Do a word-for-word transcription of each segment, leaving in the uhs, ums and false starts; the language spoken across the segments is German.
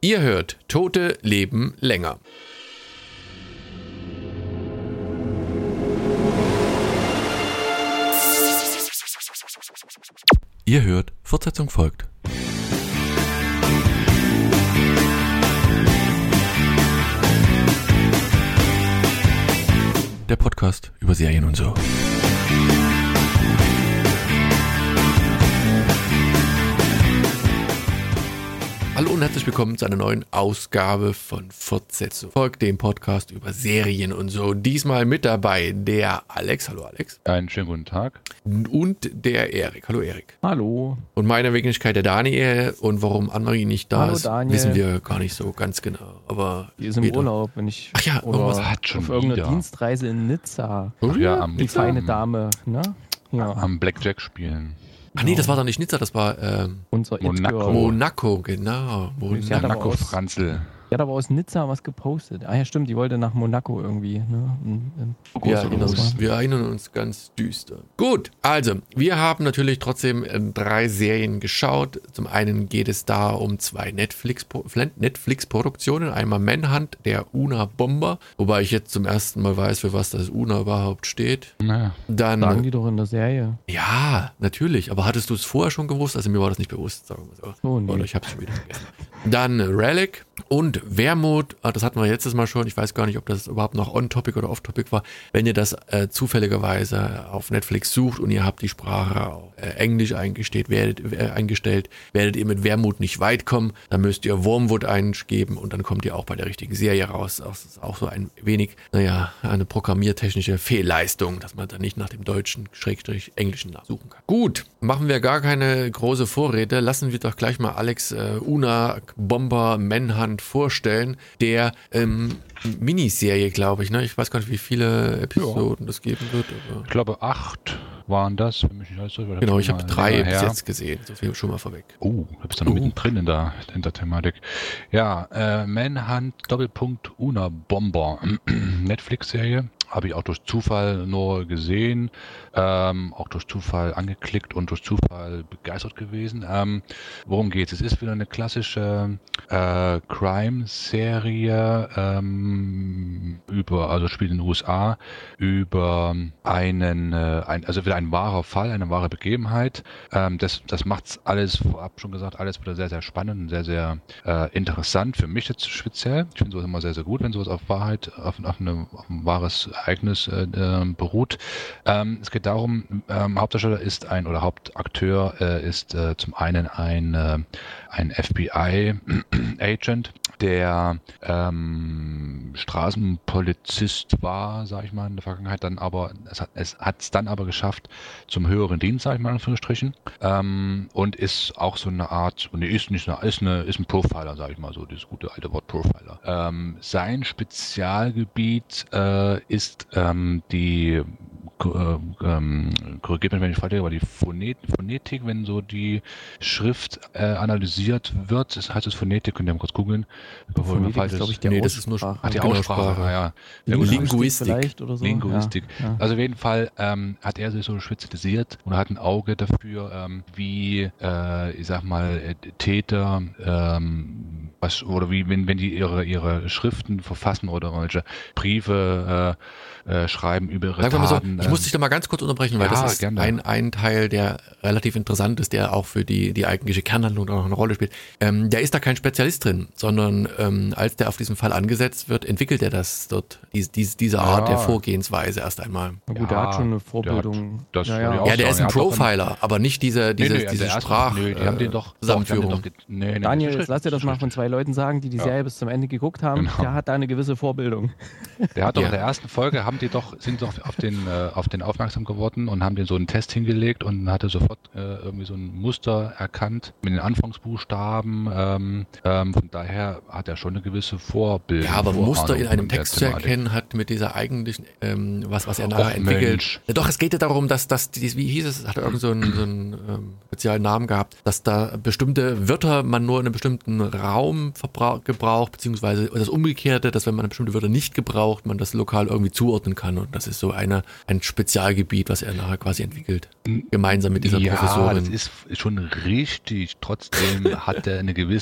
Ihr hört Tote leben länger. Ihr hört, Fortsetzung folgt. Der Podcast über Serien und so. Hallo und herzlich willkommen zu einer neuen Ausgabe von Fortsetzung folgt, dem Podcast über Serien und so. Diesmal mit dabei der Alex. Hallo Alex. Einen schönen guten Tag. Und der Erik. Hallo Erik. Hallo. Und meine Wenigkeit der Daniel. Und warum Annemarie nicht da Hallo, ist, Daniel. wissen wir gar nicht so ganz genau. Aber Die ist im wieder. Urlaub, wenn ich Ach ja, oder irgendwas hat schon auf irgendeiner wieder. Dienstreise in Nizza. Ach ja, am, Die feine am, Dame, ne? Ja. am Blackjack spielen. Ach nee, das war doch nicht Nizza, das war ähm, Unser Monaco. It-Girl. Monaco, genau. Monaco. Ja, da war Monaco aus- Franzl. Die hat aber aus Nizza was gepostet. Ah ja, stimmt, die wollte nach Monaco irgendwie. Ne? In, in Wir Fokus erinnern, oder so. uns, wir erinnern uns ganz düster. Gut, also, wir haben natürlich trotzdem äh, drei Serien geschaut. Zum einen geht es da um zwei Netflix, Netflix-Produktionen. Einmal Manhunt, der Una-Bomber, wobei ich jetzt zum ersten Mal weiß, für was das Una überhaupt steht. Naja. Dann, Sagen die doch in der Serie. ja, natürlich, aber hattest du es vorher schon gewusst? Also mir war das nicht bewusst, sagen wir so. Oh, nee. Oder ich habe es schon wieder vergessen. Dann Relic und Wermut, ah, das hatten wir letztes Mal schon, ich weiß gar nicht, ob das überhaupt noch on-topic oder off-topic war. Wenn ihr das äh, zufälligerweise auf Netflix sucht und ihr habt die Sprache auf äh, Englisch eingestellt werdet, äh, eingestellt, werdet ihr mit Wermut nicht weit kommen. Dann müsst ihr Wormwood eingeben und dann kommt ihr auch bei der richtigen Serie raus. Das ist auch so ein wenig, naja, eine programmiertechnische Fehlleistung, dass man da nicht nach dem deutschen, Schrägstrich englischen nachsuchen kann. Gut, machen wir gar keine große Vorrede. Lassen wir doch gleich mal Alex äh, Una Bomber Manhunt vorstellen, der ähm, Miniserie, glaube ich, ne? Ich weiß gar nicht, wie viele Episoden das geben wird. Aber Ich glaube, acht waren das. Wenn mich nicht alles so überrascht, genau, ich schon habe mal drei länger bis her. jetzt gesehen. So viel schon mal vorweg. Oh, du bist da noch Oh. mittendrin in der, in der Thematik. Ja, äh, Manhunt, Doppelpunkt, Una Bomber. Netflix-Serie. Habe ich auch durch Zufall nur gesehen, ähm, auch durch Zufall angeklickt und durch Zufall begeistert gewesen. Ähm, worum geht's? Es ist wieder eine klassische äh, Crime-Serie ähm, über, also spielt in den U S A, über einen, äh, ein, also wieder ein wahrer Fall, eine wahre Begebenheit. Ähm, das das macht's alles, vorab schon gesagt, alles wieder sehr, sehr spannend und sehr, sehr äh, interessant für mich jetzt speziell. Ich finde sowas immer sehr, sehr gut, wenn sowas auf Wahrheit, auf, auf, eine, auf ein wahres Ereignis äh, äh, beruht. Ähm, es geht darum, ähm, Hauptdarsteller ist ein, oder Hauptakteur äh, ist äh, zum einen ein, äh, ein F B I-Agent, der ähm, Straßenpolizist war, sage ich mal, in der Vergangenheit, dann aber, es hat es hat's dann aber geschafft zum höheren Dienst, sage ich mal in Anführungsstrichen, ähm, und ist auch so eine Art, und ist nicht eine, ist eine, ist ein Profiler, sage ich mal so, dieses gute alte Wort Profiler. Ähm, sein Spezialgebiet äh, ist ähm, die äh, ähm, korrigiert mich, wenn ich falsch liege, aber die Phonet, Phonetik, wenn so die Schrift äh, analysiert wird, das heißt es Phonetik, könnt ihr mal kurz googeln, bevor ich mal Phonetik falsch ist, glaube ich, der Nee, das ist nur Aussprache. Ach, die Genau, Aussprache, Sprache. ah, ja. Linguistik. vielleicht oder so. Linguistik. Ja, ja. Also auf jeden Fall ähm, hat er sich so spezialisiert und hat ein Auge dafür, ähm, wie, äh, ich sag mal, äh, Täter, ähm, was, oder wie, wenn, wenn die ihre, ihre Schriften verfassen oder irgendwelche Briefe äh, äh, schreiben über ihre Sagen wir mal so, Taten. ich ähm, muss dich da mal ganz kurz unterbrechen, weil ja, das ist gerne. ein, ein Teil, der relativ interessant ist, der auch für die, die eigentliche Kernhandlung auch noch eine Rolle spielt. Ähm, der ist da kein Spezialist drin, sondern ähm, als der auf diesen Fall angesetzt wird, entwickelt er das dort, dies, dies, diese Art Ja. der Vorgehensweise erst einmal. Na gut, Ja, der hat schon eine der hat- Vorbildung. das ja, würde ich ja. auch Ja, der sagen, ist ein er hat doch Profiler, aber nicht diese, diese, nee, nee, diese der erste- Sprach, nee, die haben den doch, Zusammenführung. doch, die haben den doch, nee, nee, Daniel, das ist jetzt lass dir das richtig, mal das von ist zwei Leuten sagen, die die Ja. Serie bis zum Ende geguckt haben. Genau. Der hat da eine gewisse Vorbildung. richtig. Der hat doch Ja. in der ersten Folge, haben die doch, sind doch auf den, äh, auf den aufmerksam geworden und haben den so einen Test hingelegt und hatte sofort äh, irgendwie so ein Muster erkannt mit den Anfangsbuchstaben. Ähm, ähm, von daher hat er schon eine gewisse Vorbildung. Ja, aber Muster in einem der Text zu Thematik. erkennen hat mit dieser eigentlichen, ähm, was, was er nachher Och, entwickelt. Mensch. Ja, doch, es geht ja darum, dass, dass die, wie hieß es, hat er irgend so einen, so einen ähm, speziellen Namen gehabt, dass da bestimmte Wörter man nur in einem bestimmten Raum verbra- gebraucht, beziehungsweise das Umgekehrte, dass wenn man bestimmte Wörter nicht gebraucht, man das lokal irgendwie zuordnen kann. Und das ist so eine, ein Spezialgebiet, was er nachher quasi entwickelt. Gemeinsam mit dieser ja, Professorin. das ist schon richtig. Trotzdem hat er eine gewisse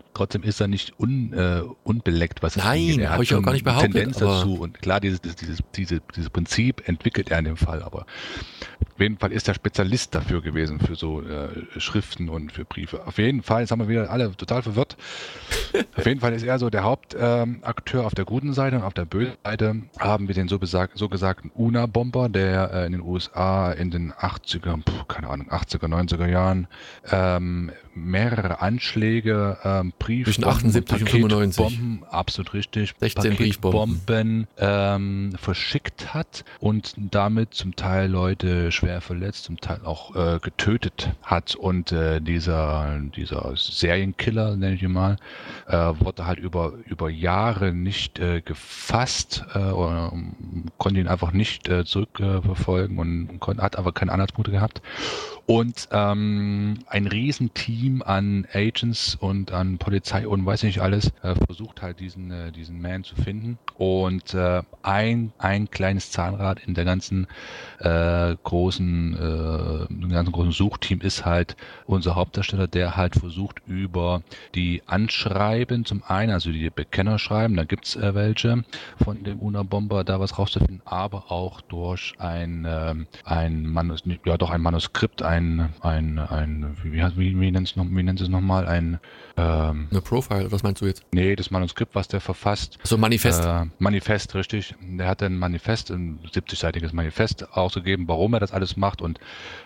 trotzdem ist er nicht un, äh, unbeleckt, was das angeht. Nein, Er habe hat ich auch schon gar nicht eine behauptet. Tendenz Aber dazu und klar, dieses, dieses, dieses, dieses Prinzip entwickelt er in dem Fall, aber auf jeden Fall ist er Spezialist dafür gewesen, für so äh, Schriften und für Briefe. Auf jeden Fall, jetzt haben wir wieder alle total verwirrt. Auf jeden Fall ist er so der Hauptakteur ähm, auf der guten Seite und auf der bösen Seite haben wir den so, besag, so gesagten Unabomber, der äh, in den U S A in den achtziger, pf, keine Ahnung, achtziger, neunziger Jahren ähm, mehrere Anschläge, ähm, zwischen Briefbomben, achtundsiebzig und fünfundneunzig. Paketbomben, absolut richtig, sechzehn Briefbomben. Paketbomben ähm, verschickt hat und damit zum Teil Leute schwer verletzt, zum Teil auch äh, getötet hat. Und äh, dieser, dieser Serienkiller, nenne ich ihn mal, äh, wurde halt über, über Jahre nicht äh, gefasst äh, oder um, konnte ihn einfach nicht äh, zurückverfolgen äh, und kon- hat aber keine Anhaltspunkte gehabt. Und ähm, ein Riesenteam an Agents und an Polizei und weiß nicht alles äh, versucht halt diesen äh, diesen Man zu finden. Und äh, ein ein kleines Zahnrad in der ganzen äh, großen äh, im ganzen großen Suchteam ist halt unser Hauptdarsteller, der halt versucht über die Anschreiben zum einen, also die Bekennerschreiben, da gibt's äh, welche von dem Unabomber da was rauszufinden, aber auch durch ein ähm, ein Manus ja doch ein Manuskript, ein ein ein wie wie wie, wie nennt es noch wie nennt es nochmal ein ähm, eine Profile, was meinst du jetzt? nee, das Manuskript, was der verfasst. So Manifest. Äh, Manifest, richtig. Der hat ein Manifest, ein siebzig-seitiges Manifest ausgegeben, warum er das alles macht und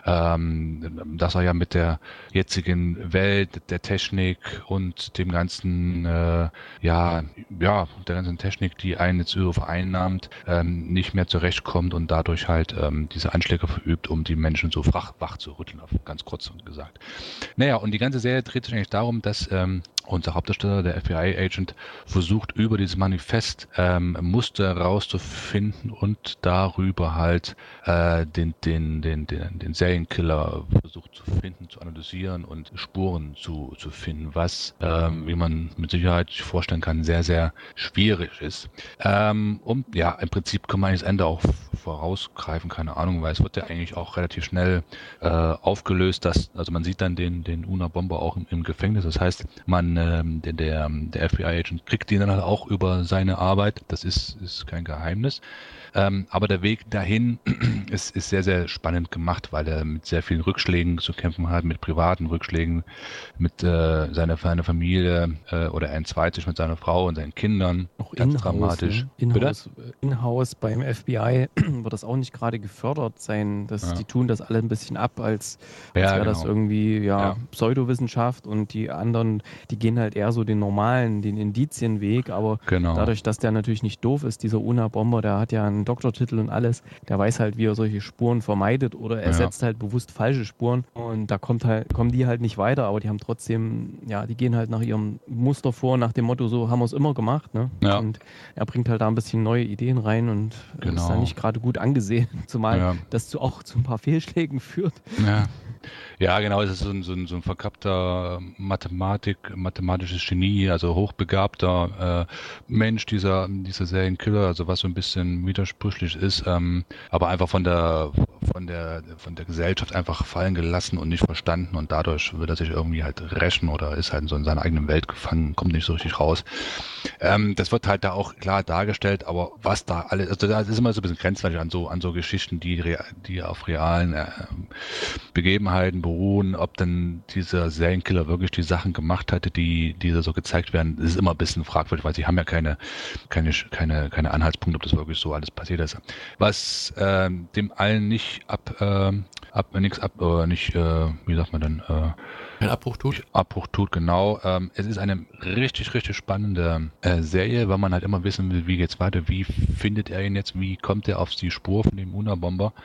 ähm, dass er ja mit der jetzigen Welt, der Technik und dem ganzen, äh, ja, ja, der ganzen Technik, die einen jetzt so vereinnahmt, ähm, nicht mehr zurechtkommt und dadurch halt ähm, diese Anschläge verübt, um die Menschen so wach, wach zu rütteln, ganz kurz gesagt. Naja, und die ganze Serie dreht sich eigentlich darum, dass ähm, unser Hauptdarsteller, der F B I-Agent, versucht über dieses Manifest ähm, Muster rauszufinden und darüber halt äh, den, den, den, den, den Serienkiller versucht zu finden, zu analysieren und Spuren zu, zu finden, was, ähm, wie man mit Sicherheit sich vorstellen kann, sehr, sehr schwierig ist. Ähm, und ja, im Prinzip kann man das Ende auch vorausgreifen, keine Ahnung, weil es wird ja eigentlich auch relativ schnell äh, aufgelöst, dass, also man sieht dann den, den Unabomber auch im, im Gefängnis, das heißt, man, ähm, der, der, der F B I-Agent kriegt ihn dann halt auch über seine Arbeit, das ist, ist kein Geheimnis. Ähm, aber der Weg dahin ist, ist sehr, sehr spannend gemacht, weil er mit sehr vielen Rückschlägen zu kämpfen hat, mit privaten Rückschlägen, mit äh, seiner, seiner Familie äh, oder er entzweit sich mit seiner Frau und seinen Kindern. Auch Ganz in-house, dramatisch. ne? In-house, in-house beim F B I wird das auch nicht gerade gefördert sein. Das, Ja. Die tun das alle ein bisschen ab, als, als Ja, wäre genau. das irgendwie ja, Ja. Pseudowissenschaft und die anderen, die gehen halt eher so den normalen, den Indizienweg, aber Genau. dadurch, dass der natürlich nicht doof ist, dieser Unabomber, der hat ja einen Doktortitel und alles, der weiß halt, wie er solche Spuren vermeidet oder er Ja. setzt halt bewusst falsche Spuren und da kommt halt, kommen die halt nicht weiter, aber die haben trotzdem, ja, die gehen halt nach ihrem Muster vor, nach dem Motto, so haben wir es immer gemacht, ne? Ja. Und er bringt halt da ein bisschen neue Ideen rein und Genau. ist da nicht gerade gut angesehen, zumal Ja. das zu, auch zu ein paar Fehlschlägen führt. Ja. Ja, genau, es ist so ein, so ein, so ein verkappter Mathematik, mathematisches Genie, also hochbegabter äh, Mensch, dieser, dieser Serienkiller, also was so ein bisschen widersprüchlich ist, ähm, aber einfach von der, von der, von der Gesellschaft einfach fallen gelassen und nicht verstanden und dadurch will er sich irgendwie halt rächen oder ist halt so in seiner eigenen Welt gefangen, kommt nicht so richtig raus. Ähm, das wird halt da auch klar dargestellt, aber was da alles, also da ist immer so ein bisschen grenzwertig an so, an so Geschichten, die, rea- die auf realen äh, Begebenheiten beruhen, ob dann dieser Serienkiller wirklich die Sachen gemacht hatte, die, die da so gezeigt werden, das ist immer ein bisschen fragwürdig, weil sie haben ja keine, keine, keine, keine Anhaltspunkte, ob das wirklich so alles passiert ist. Was ähm, dem allen nicht ab, ähm, ab, nichts ab, äh, nicht, äh, wie sagt man denn, äh, Kein Abbruch tut? Abbruch tut, genau. Ähm, es ist eine richtig, richtig spannende äh, Serie, weil man halt immer wissen will, wie geht's weiter, wie findet er ihn jetzt, wie kommt er auf die Spur von dem Unabomber,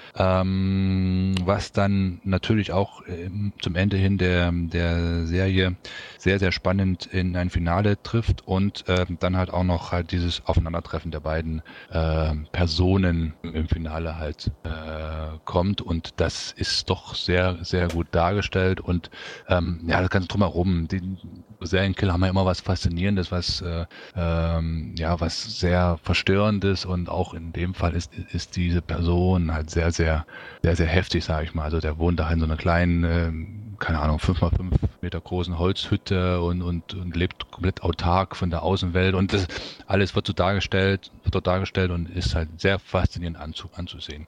ähm, was dann natürlich auch äh, zum Ende hin der, der Serie sehr, sehr spannend in ein Finale trifft und äh, dann halt auch noch halt dieses Aufeinandertreffen der beiden äh, Personen im Finale halt äh, kommt und das ist doch sehr, sehr gut dargestellt und ähm, ja, das Ganze drumherum, die Serienkiller haben ja immer was Faszinierendes, was äh, ähm, ja, was sehr Verstörendes und auch in dem Fall ist, ist diese Person halt sehr, sehr, sehr, sehr heftig, sage ich mal. Also der wohnt da in so einer kleinen, äh, keine Ahnung, fünf mal fünf mit der großen Holzhütte und, und, und lebt komplett autark von der Außenwelt und das alles wird so dargestellt, wird dort dargestellt und ist halt sehr faszinierend anzu, anzusehen.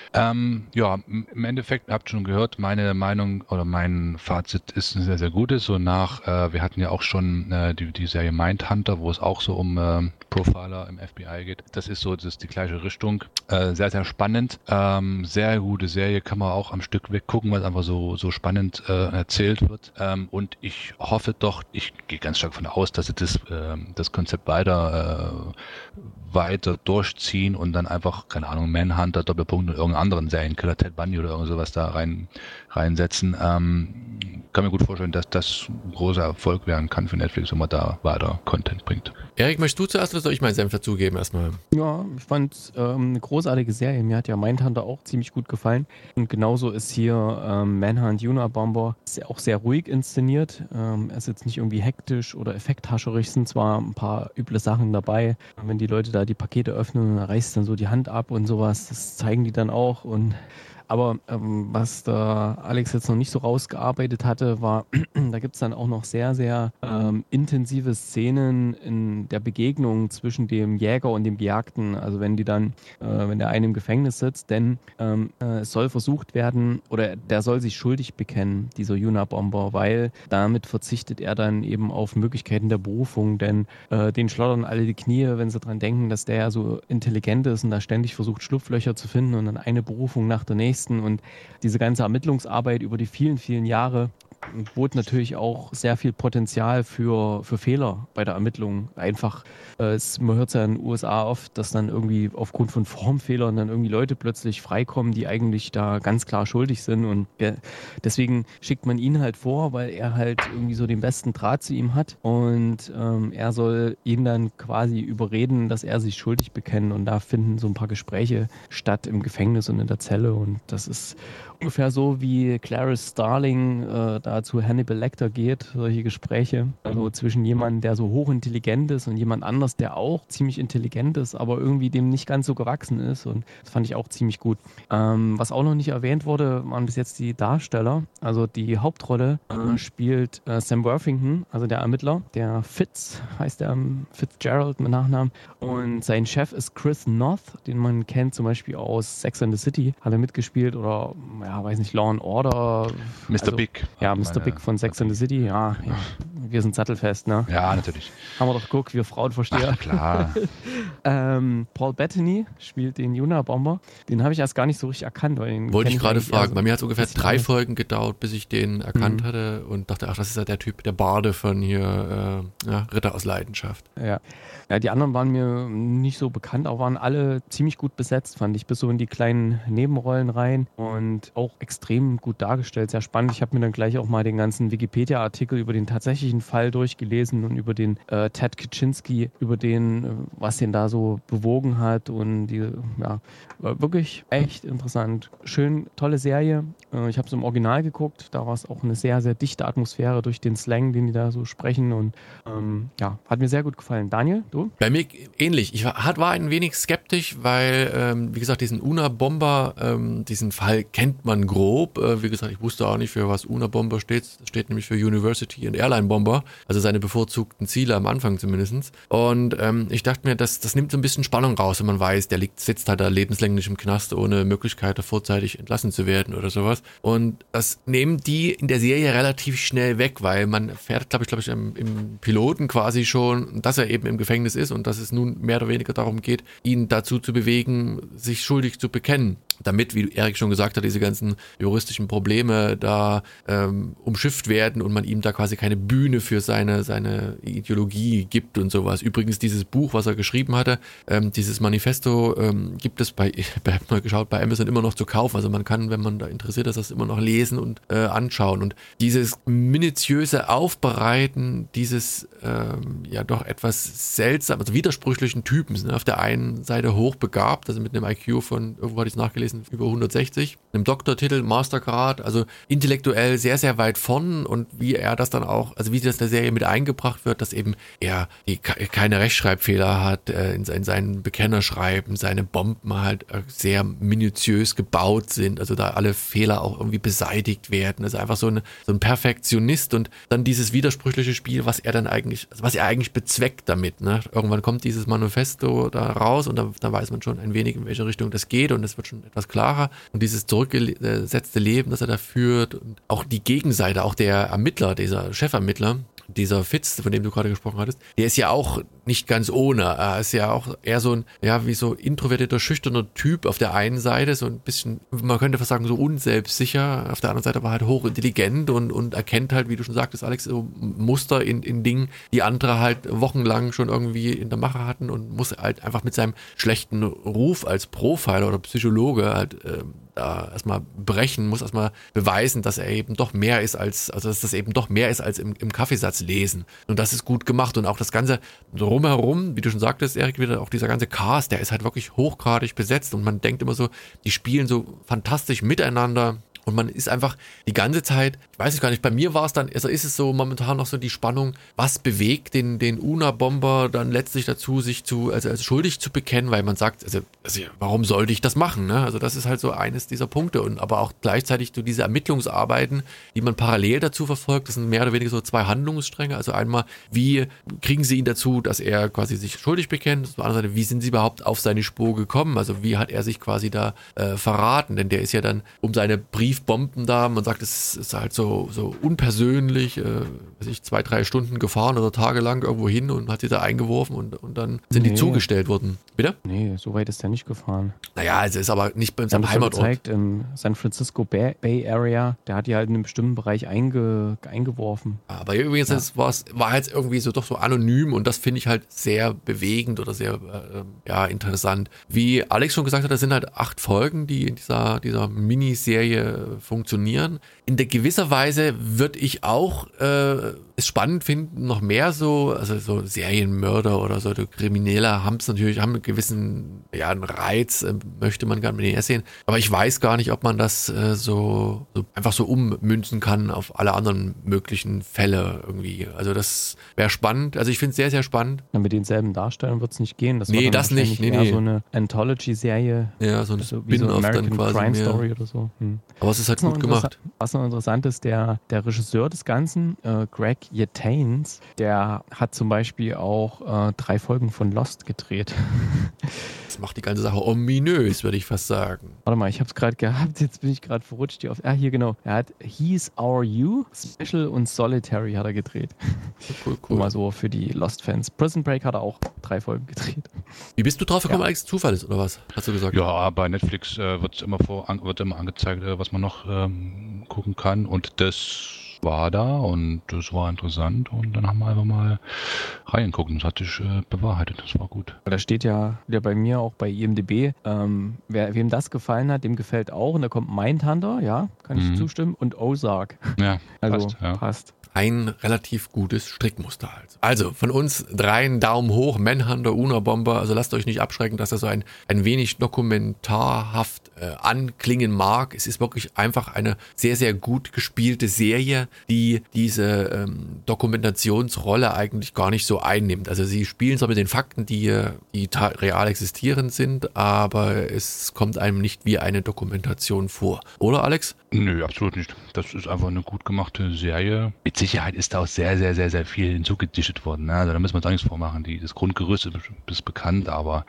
Ähm, ja, im Endeffekt, ihr habt schon gehört, meine Meinung oder mein Fazit ist ein sehr, sehr gutes. So nach, äh, wir hatten ja auch schon äh, die, die Serie Mindhunter, wo es auch so um äh, Profiler im F B I geht. Das ist so, das ist die gleiche Richtung. Äh, sehr, sehr spannend. Ähm, sehr gute Serie, kann man auch am Stück weggucken, weil es einfach so, so spannend äh, erzählt wird. Ähm, und ich hoffe doch, ich gehe ganz stark davon aus, dass sie das, äh, das Konzept weiter äh, weiter durchziehen und dann einfach, keine Ahnung, Manhunter, Doppelpunkt und irgendeinen anderen Serienkiller, Ted Bundy oder irgend sowas da rein, reinsetzen. Ähm, kann mir gut vorstellen, dass das ein großer Erfolg werden kann für Netflix, wenn man da weiter Content bringt. Erik, möchtest du zuerst oder soll ich meinen Senf dazugeben erstmal? Ja, ich fand ähm, eine großartige Serie. Mir hat ja Mindhunter auch ziemlich gut gefallen. Und genauso ist hier ähm, Manhunt Unabomber. Ist ja auch sehr ruhig inszeniert. Ähm, er ist jetzt nicht irgendwie hektisch oder effekthascherig. Es sind zwar ein paar üble Sachen dabei. Wenn die Leute da die Pakete öffnen, dann reißt dann so die Hand ab und sowas. Das zeigen die dann auch. Und aber ähm, was da Alex jetzt noch nicht so rausgearbeitet hatte, war, da gibt es dann auch noch sehr, sehr ähm, intensive Szenen in der Begegnung zwischen dem Jäger und dem Gejagten. Also wenn die dann, äh, wenn der eine im Gefängnis sitzt, denn ähm, äh, es soll versucht werden, oder der soll sich schuldig bekennen, dieser Unabomber, weil damit verzichtet er dann eben auf Möglichkeiten der Berufung, denn äh, denen schlottern alle die Knie, wenn sie dran denken, dass der ja so intelligent ist und da ständig versucht, Schlupflöcher zu finden und dann eine Berufung nach der nächsten. Und diese ganze Ermittlungsarbeit über die vielen, vielen Jahre bot natürlich auch sehr viel Potenzial für, für Fehler bei der Ermittlung. Einfach, äh, es, man hört es ja in den U S A oft, dass dann irgendwie aufgrund von Formfehlern dann irgendwie Leute plötzlich freikommen, die eigentlich da ganz klar schuldig sind. Und ja, deswegen schickt man ihn halt vor, weil er halt irgendwie so den besten Draht zu ihm hat. Und ähm, er soll ihn dann quasi überreden, dass er sich schuldig bekennt. Und da finden so ein paar Gespräche statt im Gefängnis und in der Zelle. Und das ist ungefähr so, wie Clarice Starling äh, da zu Hannibal Lecter geht, solche Gespräche. Also zwischen jemandem, der so hochintelligent ist und jemand anders, der auch ziemlich intelligent ist, aber irgendwie dem nicht ganz so gewachsen ist. Und das fand ich auch ziemlich gut. Ähm, was auch noch nicht erwähnt wurde, waren bis jetzt die Darsteller. Also die Hauptrolle äh, spielt äh, Sam Worthington, also der Ermittler. Der Fitz heißt der, Fitzgerald mit Nachnamen. Und sein Chef ist Chris Noth, den man kennt zum Beispiel aus Sex and the City. Hat er mitgespielt oder ja, weiß nicht, Law and Order. Mister Also, Big. Ja, Mister Big von Sex and the City. Ja, ja, wir sind sattelfest, ne? Ja, natürlich. Haben wir doch geguckt, wir Frauenversteher. Ach, klar. ähm, Paul Bettany spielt den Unabomber. Den habe ich erst gar nicht so richtig erkannt. Weil den Wollte ich gerade fragen. So Bei mir hat es ungefähr drei Folgen gedauert, bis ich den erkannt mhm. hatte und dachte, ach, das ist ja der Typ, der Barde von hier, äh, ja, Ritter aus Leidenschaft. Ja. Ja, die anderen waren mir nicht so bekannt, aber waren alle ziemlich gut besetzt, fand ich, bis so in die kleinen Nebenrollen rein und auch extrem gut dargestellt, sehr spannend. Ich habe mir dann gleich auch mal den ganzen Wikipedia-Artikel über den tatsächlichen Fall durchgelesen und über den äh, Ted Kaczynski, über den, äh, was den da so bewogen hat und die, ja, war wirklich echt interessant. Schön, tolle Serie. Äh, ich habe es im Original geguckt, da war es auch eine sehr, sehr dichte Atmosphäre durch den Slang, den die da so sprechen und ähm, ja, hat mir sehr gut gefallen. Daniel, du? Bei mir ähnlich. Ich war, war ein wenig skeptisch, weil, ähm, wie gesagt, diesen Unabomber, ähm, diesen Fall kennt man grob. Äh, wie gesagt, ich wusste auch nicht, für was Unabomber steht. Das steht nämlich für University and Airline Bomber, also seine bevorzugten Ziele am Anfang zumindest. Und ähm, ich dachte mir, das, das nimmt so ein bisschen Spannung raus, wenn man weiß, der liegt, sitzt halt da lebenslänglich im Knast, ohne Möglichkeit, vorzeitig entlassen zu werden oder sowas. Und das nehmen die in der Serie relativ schnell weg, weil man erfährt, glaube ich, glaube ich, im, im Piloten quasi schon, dass er eben im Gefängnis ist und dass es nun mehr oder weniger darum geht, ihn dazu zu bewegen, sich schuldig zu bekennen. Damit, wie Erik schon gesagt hat, diese ganzen juristischen Probleme da ähm, umschifft werden und man ihm da quasi keine Bühne für seine, seine Ideologie gibt und sowas. Übrigens, dieses Buch, was er geschrieben hatte, ähm, dieses Manifesto, ähm, gibt es bei, ich habe mal geschaut, bei Amazon immer noch zu kaufen. Also man kann, wenn man da interessiert ist, das immer noch lesen und äh, anschauen. Und dieses minutiöse Aufbereiten dieses ähm, ja doch etwas seltsam, also widersprüchlichen Typens, ne? Auf der einen Seite hochbegabt, also mit einem I Q von, irgendwo hatte ich es nachgelesen, gelesen, über hundertsechzig, einem Doktortitel, Mastergrad, also intellektuell sehr, sehr weit von und wie er das dann auch, also wie das in der Serie mit eingebracht wird, dass eben er die, keine Rechtschreibfehler hat äh, in, in seinen Bekennerschreiben, seine Bomben halt äh, sehr minutiös gebaut sind, also da alle Fehler auch irgendwie beseitigt werden, also einfach so, eine, so ein Perfektionist und dann dieses widersprüchliche Spiel, was er dann eigentlich, also was er eigentlich bezweckt damit, ne? Irgendwann kommt dieses Manifesto da raus und dann, dann weiß man schon ein wenig, in welche Richtung das geht und es wird schon etwas klarer und dieses zurückgesetzte Leben, das er da führt und auch die Gegenseite, auch der Ermittler, dieser Chefermittler, dieser Fitz, von dem du gerade gesprochen hattest, der ist ja auch nicht ganz ohne. Er ist ja auch eher so ein, ja, wie so introvertierter, schüchterner Typ auf der einen Seite, so ein bisschen, man könnte fast sagen, so unselbstsicher. Auf der anderen Seite aber halt hochintelligent und, und erkennt halt, wie du schon sagtest, Alex, so Muster in, in Dingen, die andere halt wochenlang schon irgendwie in der Mache hatten und muss halt einfach mit seinem schlechten Ruf als Profiler oder Psychologe halt äh, da erstmal brechen, muss erstmal beweisen, dass er eben doch mehr ist als, also dass das eben doch mehr ist als im, im Kaffeesatz lesen. Und das ist gut gemacht und auch das Ganze drumherum, wie du schon sagtest, Erik, wieder auch dieser ganze Cast, der ist halt wirklich hochgradig besetzt und man denkt immer so, die spielen so fantastisch miteinander. Und man ist einfach die ganze Zeit, ich weiß es gar nicht, bei mir war es dann, also ist es so momentan noch so die Spannung, was bewegt den, den Unabomber dann letztlich dazu, sich zu, also als schuldig zu bekennen, weil man sagt, also, also warum sollte ich das machen, ne? Also das ist halt so eines dieser Punkte und aber auch gleichzeitig so diese Ermittlungsarbeiten, die man parallel dazu verfolgt, das sind mehr oder weniger so zwei Handlungsstränge, also einmal, wie kriegen sie ihn dazu, dass er quasi sich schuldig bekennt, auf der anderen Seite, wie sind sie überhaupt auf seine Spur gekommen, also wie hat er sich quasi da äh, verraten, denn der ist ja dann um seine Brief Bomben da, man sagt, es ist halt so, so unpersönlich, äh, weiß ich, zwei, drei Stunden gefahren oder tagelang irgendwo hin und hat sie da eingeworfen und, und dann sind nee. die zugestellt worden. Bitte? Nee, so weit ist der nicht gefahren. Naja, es ist aber nicht bei seinem Heimatort. Gezeigt, im San Francisco Bay, Bay Area, der hat die halt in einem bestimmten Bereich einge, eingeworfen. Aber übrigens ja. war es war jetzt irgendwie so doch so anonym und das finde ich halt sehr bewegend oder sehr äh, ja, interessant. Wie Alex schon gesagt hat, das sind halt acht Folgen, die in dieser, dieser Miniserie funktionieren. In der gewisser Weise würde ich auch äh, es spannend finden, noch mehr so, also so Serienmörder oder so, Kriminelle haben es natürlich, haben einen gewissen, ja, einen Reiz, äh, möchte man gar nicht mehr sehen. Aber ich weiß gar nicht, ob man das äh, so, so einfach so ummünzen kann auf alle anderen möglichen Fälle irgendwie. Also das wäre spannend. Also ich finde es sehr, sehr spannend. Ja, mit denselben Darstellern wird es nicht gehen. Das nee, war das nicht. Nee, nee. so eine Anthology-Serie. Ja, so ein also wie so American dann quasi Crime mehr. Story oder so. Hm. Aber es ist halt was gut gemacht. Was noch interessant ist, der, der Regisseur des Ganzen, äh, Greg Yataines, der hat zum Beispiel auch äh, drei Folgen von Lost gedreht. Das macht die ganze Sache ominös, würde ich fast sagen. Warte mal, ich habe es gerade gehabt, jetzt bin ich gerade verrutscht hier auf. Ah, hier genau. Er hat He's Our You, Special und Solitary hat er gedreht. Cool, cool. Mal so für die Lost-Fans. Prison Break hat er auch drei Folgen gedreht. Wie bist du drauf gekommen, Ja. Alex? Zufall ist, oder was? Hast du gesagt? Ja, bei Netflix äh, wird immer vor, an, wird immer angezeigt, äh, was man noch ähm, gucken kann. Und das war da und das war interessant. Und dann haben wir einfach mal reingeguckt und das hat sich äh, bewahrheitet. Das war gut. Da steht ja wieder bei mir auch bei I M D B, ähm, wer, wem das gefallen hat, dem gefällt auch. Und da kommt Mindhunter, ja, kann ich Mhm. zustimmen. Und Ozark. Ja, Also passt. Ja. passt. Ein relativ gutes Strickmuster halt. Also von uns dreien Daumen hoch, Manhunter, Unabomber. Also lasst euch nicht abschrecken, dass das so ein, ein wenig dokumentarhaft äh, anklingen mag. Es ist wirklich einfach eine sehr, sehr gut gespielte Serie, die diese ähm, Dokumentationsrolle eigentlich gar nicht so einnimmt. Also sie spielen zwar mit den Fakten, die, äh, die ta- real existierend sind, aber es kommt einem nicht wie eine Dokumentation vor. Oder, Alex? Nö, absolut nicht. Das ist einfach eine gut gemachte Serie. Mit Sicherheit ist da auch sehr, sehr, sehr, sehr viel hinzugedichtet worden. Ne? Also da müssen wir uns auch nichts vormachen. Die, das Grundgerüst ist, ist bekannt, aber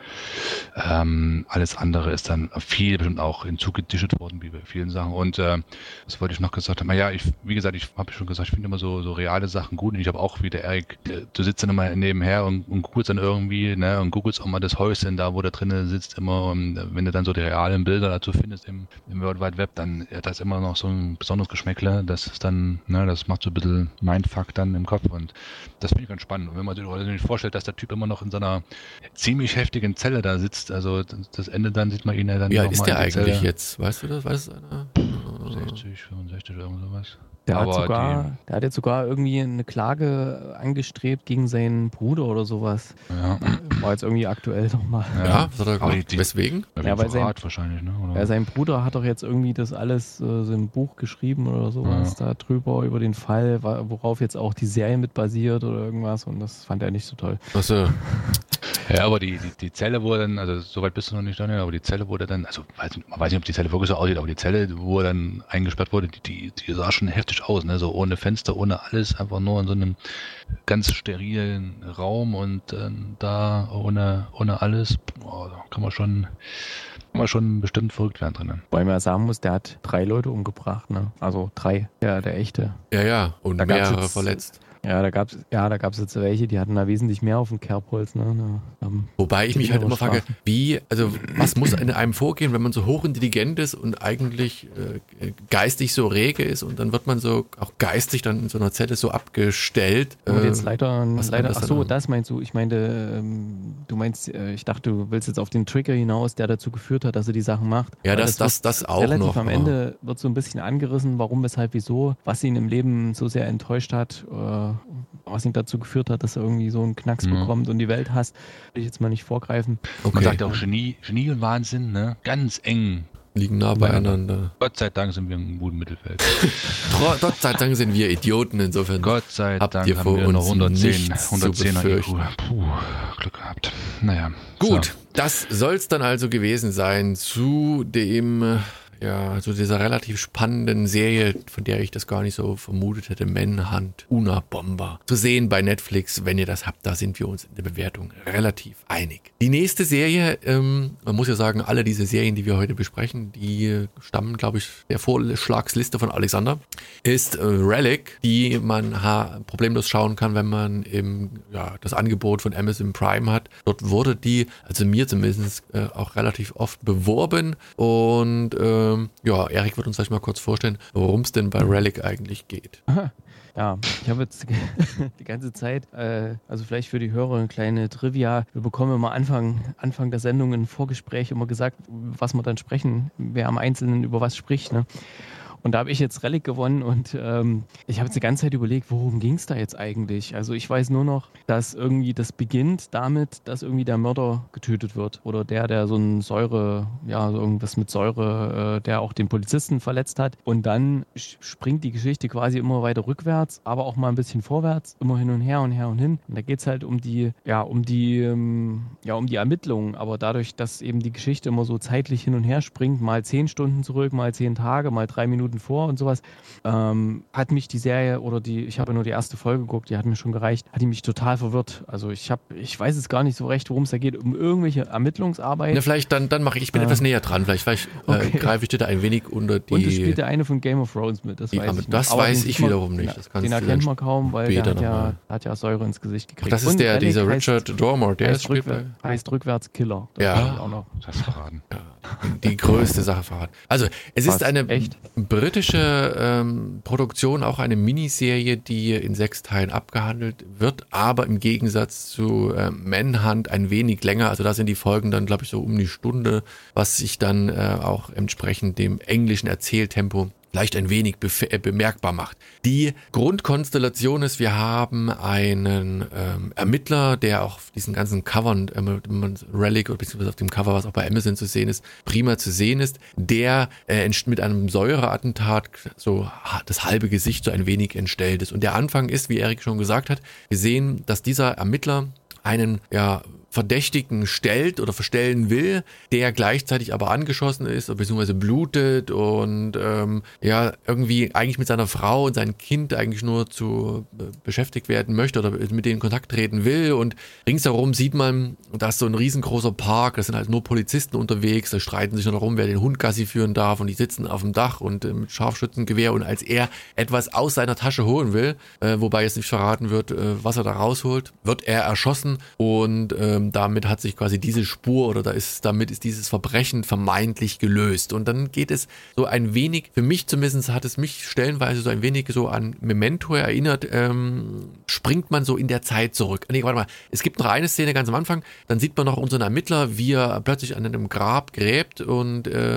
ähm, alles andere ist dann viel bestimmt auch hinzugedichtet worden, wie bei vielen Sachen. Und äh, was wollte ich noch gesagt haben? Ja, ich, wie gesagt, ich habe schon gesagt, ich finde immer so, so reale Sachen gut. Und ich habe auch wie der Erik, du sitzt dann immer nebenher und, und googelst dann irgendwie, ne, und googelst auch mal das Häuschen da, wo der drin sitzt immer. Und wenn du dann so die realen Bilder dazu findest im, im World Wide Web, dann hat das immer noch so ein besonderes Geschmäckle. Das ist dann, ne, das macht so ein bisschen Mindfuck dann im Kopf und das finde ich ganz spannend. Und wenn man sich vorstellt, dass der Typ immer noch in so einer ziemlich heftigen Zelle da sitzt, also das Ende dann sieht man ihn ja dann Wie alt noch ist mal der in die eigentlich Zelle. jetzt? Weißt du das? Weiß es einer? sechzig, fünfundsechzig oder irgend sowas. Der hat, Aber sogar, der hat jetzt sogar irgendwie eine Klage angestrebt gegen seinen Bruder oder sowas. Ja, War jetzt irgendwie aktuell nochmal. Ja, was hat er aber gemacht? die- Weswegen? Ja, Ja, ja, weil sein- Verrat wahrscheinlich, ne? Oder? Ja, sein Bruder hat doch jetzt irgendwie das alles, äh, so ein Buch geschrieben oder sowas da drüber, über den Fall, wa- worauf jetzt auch die Serie mit basiert oder irgendwas und das fand er nicht so toll. Achso. Ja, aber die, die, die Zelle wurde dann, also soweit bist du noch nicht, Daniel, aber die Zelle wurde dann, also weiß, nicht- man weiß nicht, ob die Zelle wirklich so aussieht, aber die Zelle, wo er dann eingesperrt wurde, die, die, die sah schon heftig aus, ne? So ohne Fenster, ohne alles, einfach nur in so einem ganz sterilen Raum und äh, da ohne, ohne alles, boah, da kann man schon, kann man schon bestimmt verrückt werden drinnen. Weil man ja sagen muss, der hat drei Leute umgebracht, ne? Also drei, der, der echte. Ja, ja. Und Da gab's mehrere jetzt- verletzt. Ja, da gab's, ja, da gab's jetzt welche, die hatten da wesentlich mehr auf dem Kerbholz, ne? Da, ähm, Wobei ich mich halt immer frage, Strafen. wie, also was muss in einem vorgehen, wenn man so hochintelligent ist und eigentlich äh, geistig so rege ist und dann wird man so auch geistig dann in so einer Zelle so abgestellt. Und äh, jetzt leider, was leider kann das ach denn so, haben? das meinst du. Ich meinte, ähm, du meinst, äh, ich dachte, du willst jetzt auf den Trigger hinaus, der dazu geführt hat, dass er die Sachen macht. Ja, Weil das, das, wird das auch relativ noch. am aber- Ende wird so ein bisschen angerissen, warum, weshalb, wieso, was ihn im Leben so sehr enttäuscht hat, äh, was ihn dazu geführt hat, dass er irgendwie so einen Knacks Mhm. bekommt und die Welt hasst. Will ich jetzt mal nicht vorgreifen. Okay, Man sagt ja auch Genie, Genie und Wahnsinn, ne? Ganz eng. liegen nah beieinander. Gott sei Dank sind wir im guten Mittelfeld. Tro- Gott sei Dank sind wir Idioten, insofern. Gott sei Habt Dank ihr haben vor wir noch uns hundertzehn, nichts zu hundertzehner I Q. befürchten. Puh, Glück gehabt. Naja. Gut, So. das soll's dann also gewesen sein zu dem, äh, ja, zu dieser relativ spannenden Serie, von der ich das gar nicht so vermutet hätte, Manhunt, Unabomber. Zu sehen bei Netflix, wenn ihr das habt, da sind wir uns in der Bewertung relativ einig. Die nächste Serie, ähm, man muss ja sagen, alle diese Serien, die wir heute besprechen, die äh, stammen, glaube ich, der Vorschlagsliste von Alexander, ist äh, Relic, die man ha problemlos schauen kann, wenn man im, ja, das Angebot von Amazon Prime hat. Dort wurde die, also mir zumindest, äh, auch relativ oft beworben und ähm, ja, Erik wird uns gleich mal kurz vorstellen, worum es denn bei Relic eigentlich geht. Ja, ich habe jetzt die ganze Zeit, äh, also vielleicht für die Hörer eine kleine Trivia. Wir bekommen immer Anfang, Anfang der Sendung im Vorgespräch immer gesagt, was wir dann sprechen, wer am Einzelnen über was spricht, ne? Und da habe ich jetzt Relic gewonnen und ähm, ich habe jetzt die ganze Zeit überlegt, worum ging es da jetzt eigentlich? Also ich weiß nur noch, dass irgendwie das beginnt damit, dass irgendwie der Mörder getötet wird oder der, der so ein Säure, ja, so irgendwas mit Säure, äh, der auch den Polizisten verletzt hat. Und dann springt die Geschichte quasi immer weiter rückwärts, aber auch mal ein bisschen vorwärts, immer hin und her und her und hin. Und da geht es halt um die, ja, um die, ähm, ja, um die Ermittlungen. Aber dadurch, dass eben die Geschichte immer so zeitlich hin und her springt, mal zehn Stunden zurück, mal zehn Tage, mal drei Minuten vor und sowas, ähm, hat mich die Serie oder die, ich habe ja nur die erste Folge geguckt, die hat mir schon gereicht, hat die mich total verwirrt. Also ich habe, ich weiß es gar nicht so recht, worum es da geht, um irgendwelche Ermittlungsarbeit. Na, vielleicht dann, dann mache ich, ich bin Ah. etwas näher dran, vielleicht, vielleicht Okay. äh, greife ich dir da ein wenig unter die... Und es spielt der eine von Game of Thrones mit, das die weiß Arme- ich das noch. Aber weiß den ich sieht man- wiederum nicht. Das kannst den du erkennt dann man kaum, weil der später hat noch ja, mal. hat ja Säure ins Gesicht gekriegt. das ist Und der, Relic dieser heißt, Richard Dormer, der heißt, spielt bei... rückwär, heißt rückwärts Killer. Das Ja. weiß ich auch noch. Das verraten. die größte Sache verraten. Also, es Was? ist eine Echt? britische ähm, Produktion, auch eine Miniserie, die in sechs Teilen abgehandelt wird, aber im Gegensatz zu äh, Manhunt ein wenig länger. Also da sind die Folgen dann, glaube ich, so um die Stunde, was sich dann äh, auch entsprechend dem englischen Erzähltempo vielleicht ein wenig äh, bemerkbar macht. Die Grundkonstellation ist, wir haben einen ähm, Ermittler, der auch auf diesen ganzen Covern, äh, Relic oder beziehungsweise auf dem Cover, was auch bei Amazon zu sehen ist, prima zu sehen ist, der äh, mit einem Säureattentat so das halbe Gesicht so ein wenig entstellt ist. Und der Anfang ist, wie Erik schon gesagt hat, wir sehen, dass dieser Ermittler einen, ja, Verdächtigen stellt oder verstellen will, der gleichzeitig aber angeschossen ist, beziehungsweise blutet und ähm, ja, irgendwie eigentlich mit seiner Frau und seinem Kind eigentlich nur zu äh, beschäftigt werden möchte oder mit denen in Kontakt treten will. Und ringsherum sieht man, da ist so ein riesengroßer Park, da sind halt nur Polizisten unterwegs, da streiten sich noch darum, wer den Hund Gassi führen darf und die sitzen auf dem Dach und äh, mit Scharfschützengewehr und als er etwas aus seiner Tasche holen will, äh, wobei jetzt nicht verraten wird, äh, was er da rausholt, wird er erschossen und äh, damit hat sich quasi diese Spur oder da ist, damit ist dieses Verbrechen vermeintlich gelöst. Und dann geht es so ein wenig, für mich zumindest hat es mich stellenweise so ein wenig so an Memento erinnert, ähm, springt man so in der Zeit zurück. Nee, warte mal, es gibt noch eine Szene ganz am Anfang, dann sieht man noch unseren Ermittler, wie er plötzlich an einem Grab gräbt und ähm,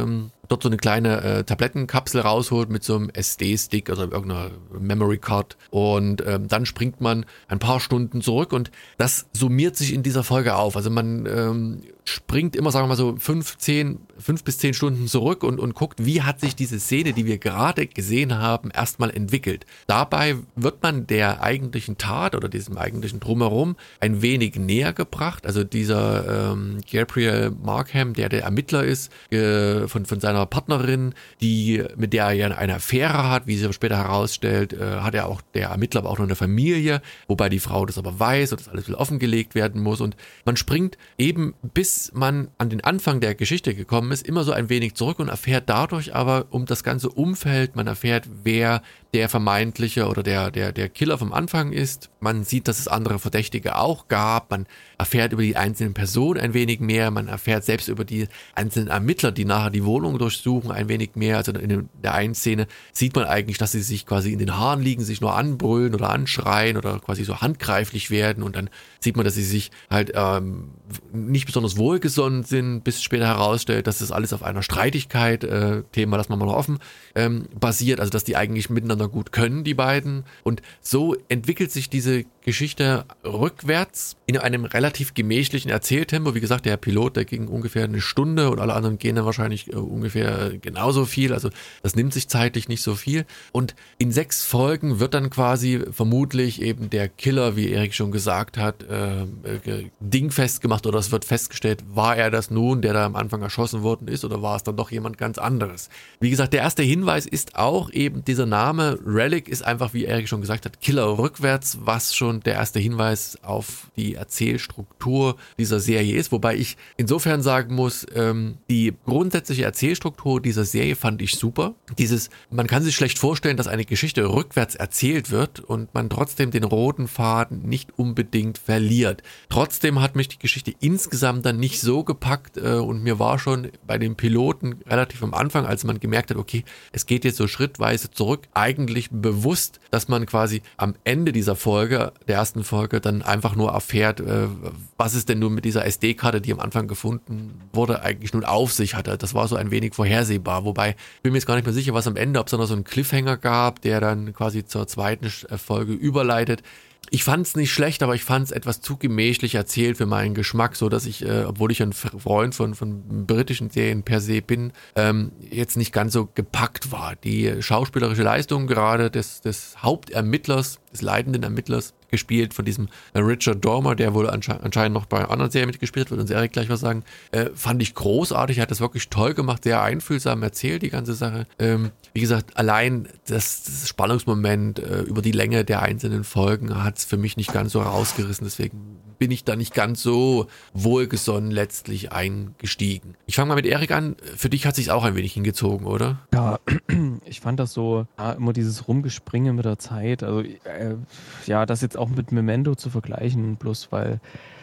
dort so eine kleine äh, Tablettenkapsel rausholt mit so einem S D-Stick oder irgendeiner Memory Card und ähm, dann springt man ein paar Stunden zurück und das summiert sich in dieser Folge auf. Also man ähm, springt immer, sagen wir mal so, fünf, zehn, fünf bis zehn Stunden zurück und, und guckt, wie hat sich diese Szene, die wir gerade gesehen haben, erstmal entwickelt. Dabei wird man der eigentlichen Tat oder diesem eigentlichen Drumherum ein wenig näher gebracht. Also dieser ähm, Gabriel Markham, der der Ermittler ist, äh, von, von seiner Partnerin, die, mit der er ja eine Affäre hat, wie sich später herausstellt, äh, hat er auch, der Ermittler aber auch noch eine Familie, wobei die Frau das aber weiß und das alles offengelegt werden muss und man springt eben, bis man an den Anfang der Geschichte gekommen ist, immer so ein wenig zurück und erfährt dadurch aber um das ganze Umfeld, man erfährt, wer der vermeintliche oder der, der, der Killer vom Anfang ist. Man sieht, dass es andere Verdächtige auch gab. Man erfährt über die einzelnen Personen ein wenig mehr. Man erfährt selbst über die einzelnen Ermittler, die nachher die Wohnung durchsuchen, ein wenig mehr. Also in der einen Szene sieht man eigentlich, dass sie sich quasi in den Haaren liegen, sich nur anbrüllen oder anschreien oder quasi so handgreiflich werden. Und dann sieht man, dass sie sich halt ähm, nicht besonders wohlgesonnen sind, bis später herausstellt, dass das alles auf einer Streitigkeit, äh, Thema, das man mal noch offen, ähm, basiert. Also dass die eigentlich miteinander gut können, die beiden. Und so entwickelt sich diese Geschichte rückwärts in einem relativ gemächlichen Erzähltempo. Wie gesagt, der Pilot, der ging ungefähr eine Stunde und alle anderen gehen dann wahrscheinlich äh, ungefähr genauso viel. Also das nimmt sich zeitlich nicht so viel. Und in sechs Folgen wird dann quasi vermutlich eben der Killer, wie Erik schon gesagt hat, äh, äh, dingfest gemacht oder es wird festgestellt, war er das nun, der da am Anfang erschossen worden ist oder war es dann doch jemand ganz anderes. Wie gesagt, der erste Hinweis ist auch eben dieser Name Relic ist einfach, wie Erik schon gesagt hat, Killer rückwärts, was schon der erste Hinweis auf die Erzählstruktur dieser Serie ist, wobei ich insofern sagen muss, ähm, die grundsätzliche Erzählstruktur dieser Serie fand ich super. Dieses, man kann sich schlecht vorstellen, dass eine Geschichte rückwärts erzählt wird und man trotzdem den roten Faden nicht unbedingt verliert. Trotzdem hat mich die Geschichte insgesamt dann nicht so gepackt äh, und mir war schon bei den Piloten relativ am Anfang, als man gemerkt hat, okay, es geht jetzt so schrittweise zurück, eigentlich bewusst, dass man quasi am Ende dieser Folge, der ersten Folge, dann einfach nur erfährt, äh, was es denn nun mit dieser S D-Karte, die am Anfang gefunden wurde, eigentlich nun auf sich hatte. Das war so ein wenig vorhersehbar, wobei ich bin mir jetzt gar nicht mehr sicher, was am Ende, ob es noch so einen Cliffhanger gab, der dann quasi zur zweiten Folge überleitet. Ich fand es nicht schlecht, aber ich fand es etwas zu gemächlich erzählt für meinen Geschmack, so dass ich, äh, obwohl ich ein Freund von, von britischen Serien per se bin, ähm, jetzt nicht ganz so gepackt war. Die schauspielerische Leistung gerade des, des Hauptermittlers, des leitenden Ermittlers, gespielt von diesem Richard Dormer, der wohl ansche- anscheinend noch bei anderen Serien mitgespielt hat, wird uns Erik gleich was sagen, äh, fand ich großartig, er hat das wirklich toll gemacht, sehr einfühlsam erzählt, die ganze Sache. Ähm, wie gesagt, allein das, das Spannungsmoment äh, über die Länge der einzelnen Folgen hat es für mich nicht ganz so rausgerissen, deswegen bin ich da nicht ganz so wohlgesonnen letztlich eingestiegen. Ich fange mal mit Erik an, für dich hat es sich auch ein wenig hingezogen, oder? Ja, ich fand das so, ja, immer dieses Rumgespringe mit der Zeit, also äh, ja, das jetzt auch mit Memento zu vergleichen, bloß weil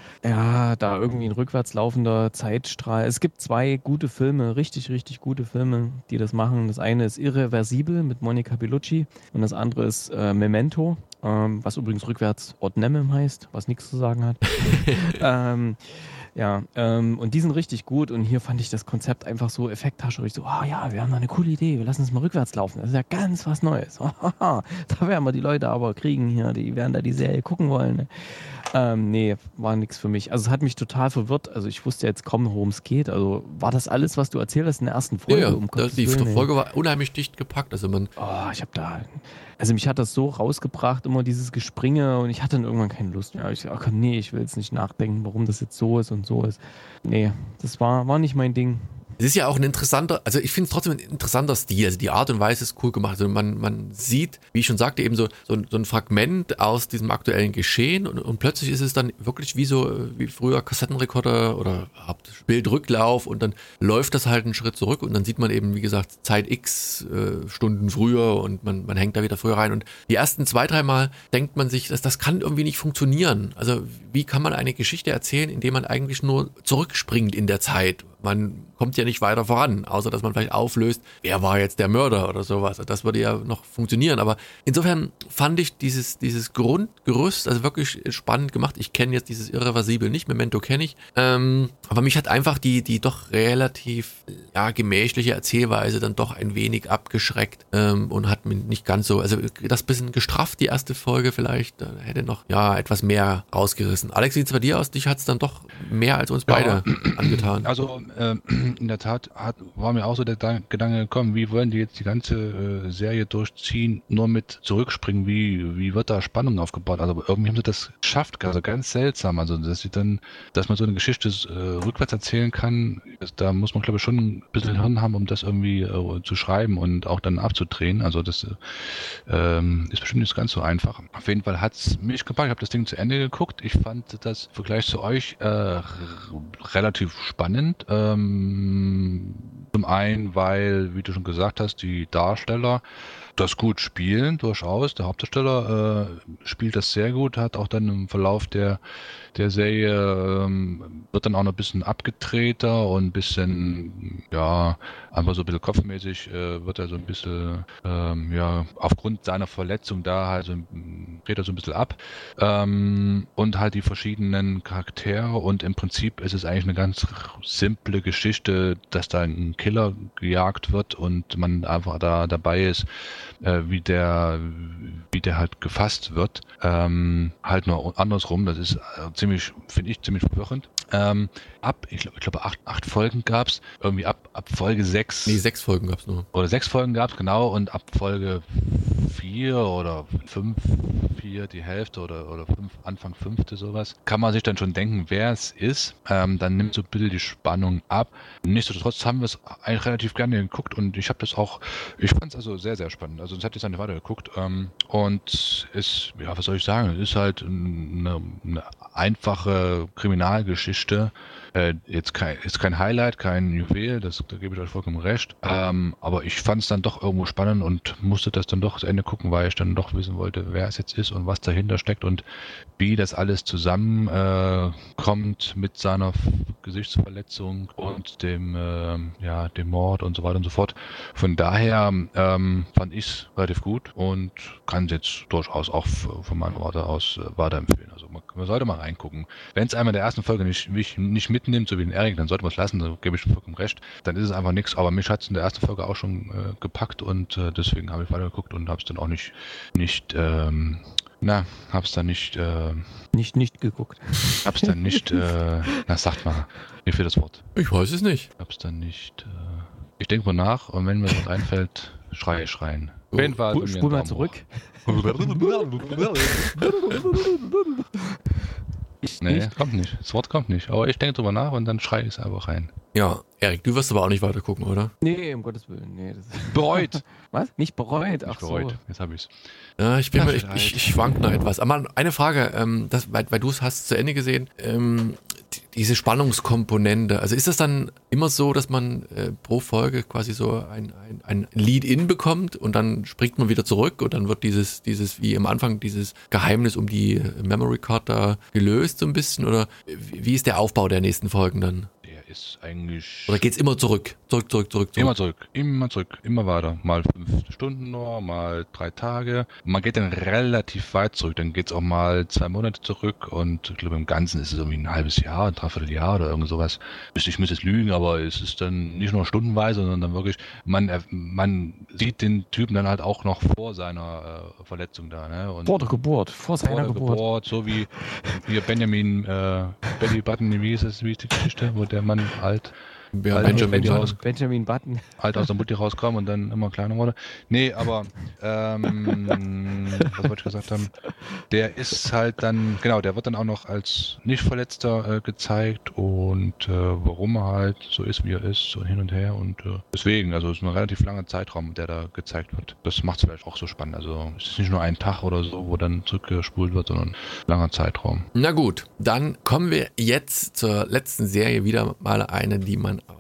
ja, da irgendwie ein rückwärts laufender Zeitstrahl. Es gibt zwei gute Filme, richtig, richtig gute Filme, die das machen. Das eine ist Irreversibel mit Monica Bellucci und das andere ist äh, Memento, ähm, was übrigens rückwärts Ord Nemem heißt, was nichts zu sagen hat. ähm, Ja, ähm, und die sind richtig gut und hier fand ich das Konzept einfach so effekthascherisch, so, ah oh ja, wir haben da eine coole Idee, wir lassen es mal rückwärts laufen, das ist ja ganz was Neues. Da werden wir die Leute aber kriegen hier, die werden da die Serie gucken wollen. Ne? Ähm, nee, war nichts für mich. Also es hat mich total verwirrt, also ich wusste jetzt kaum, worum es geht, also war das alles, was du erzählt hast in der ersten Folge? Ja, ja. Um Das, die Willen, Folge war unheimlich dicht gepackt, also man... Oh, ich hab da... Also mich hat das so rausgebracht, immer dieses Gespringe und ich hatte dann irgendwann keine Lust mehr. Ich dachte, nee, ich will jetzt nicht nachdenken, warum das jetzt so ist und so ist. Nee, das war, war nicht mein Ding. Es ist ja auch ein interessanter, also ich finde es trotzdem ein interessanter Stil, also die Art und Weise ist cool gemacht. Also man, man sieht, wie ich schon sagte, eben so, so, ein, so ein Fragment aus diesem aktuellen Geschehen und, und plötzlich ist es dann wirklich wie so, wie früher Kassettenrekorder oder Bildrücklauf und dann läuft das halt einen Schritt zurück und dann sieht man eben, wie gesagt, Zeit X äh, Stunden früher und man, man hängt da wieder früher rein und die ersten zwei, dreimal denkt man sich, dass das kann irgendwie nicht funktionieren. Also wie kann man eine Geschichte erzählen, indem man eigentlich nur zurückspringt in der Zeit? man kommt ja nicht weiter voran, außer dass man vielleicht auflöst, wer war jetzt der Mörder oder sowas. Das würde ja noch funktionieren, aber insofern fand ich dieses, dieses Grundgerüst also wirklich spannend gemacht. Ich kenne jetzt dieses Irreversibel nicht, Memento kenne ich, ähm, aber mich hat einfach die, die doch relativ ja, gemächliche Erzählweise dann doch ein wenig abgeschreckt ähm, und hat mich nicht ganz so, also das bisschen gestrafft, die erste Folge vielleicht, da hätte noch ja etwas mehr rausgerissen. Alex, wie sieht es bei dir aus? Dich hat es dann doch mehr als uns beide ja. angetan. Also äh, in der Tat hat, war mir auch so der Gedanke gekommen, wie wollen die jetzt die ganze äh, Serie durchziehen, nur mit zurückspringen, wie, wie wird da Spannung aufgebaut? Also irgendwie haben sie das geschafft, also ganz seltsam, also dass sie dann, dass man so eine Geschichte äh, rückwärts erzählen kann, da muss man glaube ich schon ein bisschen Hirn haben, um das irgendwie äh, zu schreiben und auch dann abzudrehen, also das äh, ist bestimmt nicht ganz so einfach. Auf jeden Fall hat es mich gepackt, ich habe das Ding zu Ende geguckt, ich fand das im Vergleich zu euch äh, r- relativ spannend, ähm, zum einen, weil, wie du schon gesagt hast, die Darsteller das gut spielen, durchaus. Der Hauptdarsteller äh, spielt das sehr gut, hat auch dann im Verlauf der, der Serie, ähm, wird dann auch noch ein bisschen abgedrehter und ein bisschen, ja, einfach so ein bisschen kopfmäßig äh, wird er so ein bisschen, ähm, ja, aufgrund seiner Verletzung da halt so, dreht er so ein bisschen ab. Ähm, und halt die verschiedenen Charaktere und im Prinzip ist es eigentlich eine ganz simple Geschichte, dass da ein Killer gejagt wird und man einfach da dabei ist, äh, wie der wie der halt gefasst wird. Ähm, halt nur andersrum, das ist äh, ziemlich, finde ich, ziemlich verwirrend. Ähm, ab, ich glaube, ich glaube acht, acht Folgen gab's, irgendwie ab, ab Folge sechs. Nee, sechs Folgen gab's nur. Oder sechs Folgen gab's, genau, und ab Folge vier oder fünf, vier, die Hälfte oder, oder fünf, Anfang fünfte sowas, kann man sich dann schon denken, wer es ist. Ähm, dann nimmt so ein bisschen die Spannung ab. Nichtsdestotrotz haben wir es eigentlich relativ gerne geguckt und ich habe das auch, ich fand es also sehr, sehr spannend. Also sonst hätte ich es nicht weiter geguckt. Ähm, und es, ja, was soll ich sagen, es ist halt eine, eine einfache Kriminalgeschichte. Äh, jetzt kein, ist kein Highlight, kein Juwel, das, da gebe ich euch vollkommen recht. Ähm, aber ich fand es dann doch irgendwo spannend und musste das dann doch zu Ende gucken, weil ich dann doch wissen wollte, wer es jetzt ist und was dahinter steckt und wie das alles zusammenkommt äh, kommt mit seiner Gesichtsverletzung und dem, äh, ja, dem Mord und so weiter und so fort. Von daher ähm, fand ich es relativ gut und kann es jetzt durchaus auch von meiner Warte aus äh, weiterempfehlen. Also man, man sollte mal reingucken. Wenn es einmal in der ersten Folge nicht, nicht, nicht mitnimmt, so wie den Erik, dann sollte man es lassen, da gebe ich vollkommen recht. Dann ist es einfach nichts, aber mich hat es in der ersten Folge auch schon äh, gepackt und äh, deswegen habe ich weitergeguckt und habe es dann auch nicht, nicht ähm, na, hab's dann nicht, äh, Nicht nicht geguckt. hab's dann nicht, äh, na, sagt mal, mir fehlt das Wort. Ich weiß es nicht. Hab's dann nicht, äh, ich denke mal nach und wenn mir was einfällt, schreie ich rein. Auf jeden Fall. Spul, spul mal zurück. Ich Nee, nicht. kommt nicht. Das Wort kommt nicht. Aber ich denke drüber nach und dann schreie ich es einfach rein. Ja, Erik, du wirst aber auch nicht weiter gucken, oder? Nee, um Gottes Willen. Nee, das Bereut. Was? Nicht bereut? Ach Nicht bereut. so. Jetzt habe ich's. Ja, ich bin Ja, mir, ich, vielleicht. ich, ich schwank noch etwas. Aber eine Frage, ähm, das, weil, weil du es hast zu Ende gesehen, ähm, die, diese Spannungskomponente, also ist das dann immer so, dass man äh, pro Folge quasi so ein, ein, ein Lead-In bekommt und dann springt man wieder zurück und dann wird dieses, dieses, wie am Anfang, dieses Geheimnis um die Memory Card da gelöst so ein bisschen oder wie, wie ist der Aufbau der nächsten Folgen dann? Der ist eigentlich... Oder geht's immer zurück? Zurück, zurück, zurück, zurück? Immer zurück, immer zurück, immer weiter. Mal fünf Stunden nur, mal drei Tage. Man geht dann relativ weit zurück. Dann geht's auch mal zwei Monate zurück und ich glaube im Ganzen ist es irgendwie ein halbes Jahr, ein Dreivierteljahr oder irgend sowas. Ich muss jetzt lügen, aber es ist dann nicht nur stundenweise, sondern dann wirklich, man, man sieht den Typen dann halt auch noch vor seiner äh, Verletzung da. Ne? Und Vor der Geburt. Vor vor seiner der Geburt. Geburt, so wie hier Benjamin, äh, Benny Button, wie ist das, wie ist die Geschichte, wo der Mann alt Ja, Alt- Benjamin Benjamin- Button. Benjamin Button. halt aus der Mutti rauskam und dann immer kleiner wurde. Nee, aber ähm, was wollte ich gesagt haben? Der ist halt dann, genau, der wird dann auch noch als Nicht-Verletzter äh, gezeigt und äh, warum er halt so ist, wie er ist und hin und her und äh, deswegen, also es ist ein relativ langer Zeitraum, der da gezeigt wird. Das macht es vielleicht auch so spannend. Also es ist nicht nur ein Tag oder so, wo dann zurückgespult wird, sondern ein langer Zeitraum. Na gut, dann kommen wir jetzt zur letzten Serie, wieder mal eine, die man auf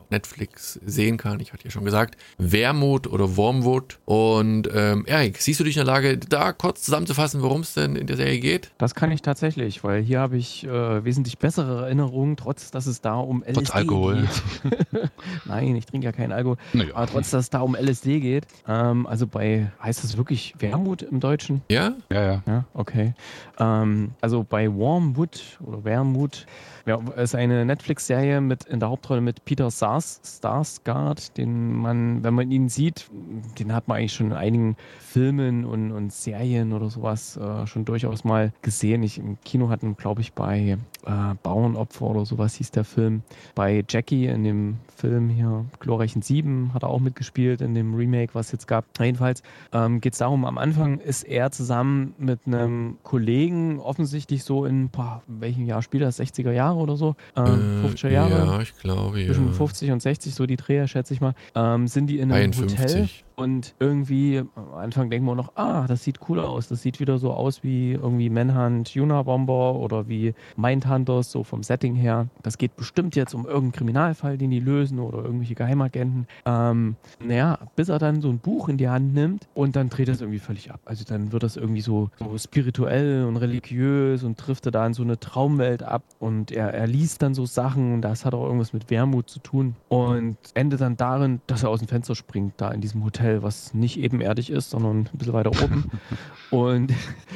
Netflix sehen kann. Ich hatte ja schon gesagt, Wermut oder Wormwood. Und ähm, Erik, siehst du dich in der Lage, da kurz zusammenzufassen, worum es denn in der Serie geht? Das kann ich tatsächlich, weil hier habe ich äh, wesentlich bessere Erinnerungen, trotz dass es da um L S D Trotz Alkohol. geht. Nein, ich trinke ja keinen Alkohol. Naja. Aber trotz dass es da um L S D geht. Ähm, also bei, heißt das wirklich Wermut im Deutschen? Ja? Ja, ja. Ja, okay. Ähm, also bei Wormwood oder Wermut, ja, ist eine Netflix-Serie mit in der Hauptrolle mit Peter Sars, Sarsgaard, den man, wenn man ihn sieht, den hat man eigentlich schon in einigen Filmen und, und Serien oder sowas äh, schon durchaus mal gesehen. Ich im Kino hatten, glaube ich, bei äh, Bauernopfer oder sowas hieß der Film. Bei Jackie in dem Film hier, Glorreichen Sieben, hat er auch mitgespielt in dem Remake, was es jetzt gab. Jedenfalls ähm, geht es darum, am Anfang ist er zusammen mit einem Kollegen, offensichtlich so in, boah, in welchem Jahr spielt das? sechziger Jahre oder so? Ähm, fünfziger Jahre? Ja, ich glaube, ja. Zwischen fünfzig und sechzig, so die Dreher, schätze ich mal. Ähm, sind die in einem einundfünfzig. Hotel und irgendwie am Anfang denken wir noch, ah, das sieht cool aus. Das sieht wieder so aus wie irgendwie Manhunt, Unabomber oder wie Mindhunters, so vom Setting her. Das geht bestimmt jetzt um irgendeinen Kriminalfall, den die lösen oder irgendwelche Geheimagenten. Ähm, naja, bis er dann so ein Buch in die Hand nimmt und dann dreht das irgendwie völlig ab. Also dann wird das irgendwie so, so spirituell und religiös und trifft er da in so eine Traumwelt ab und er, er liest dann so Sachen und das hat auch irgendwas mit Wermut zu tun und endet dann darin, dass er aus dem Fenster springt, da in diesem Hotel, was nicht ebenerdig ist, sondern ein bisschen weiter oben und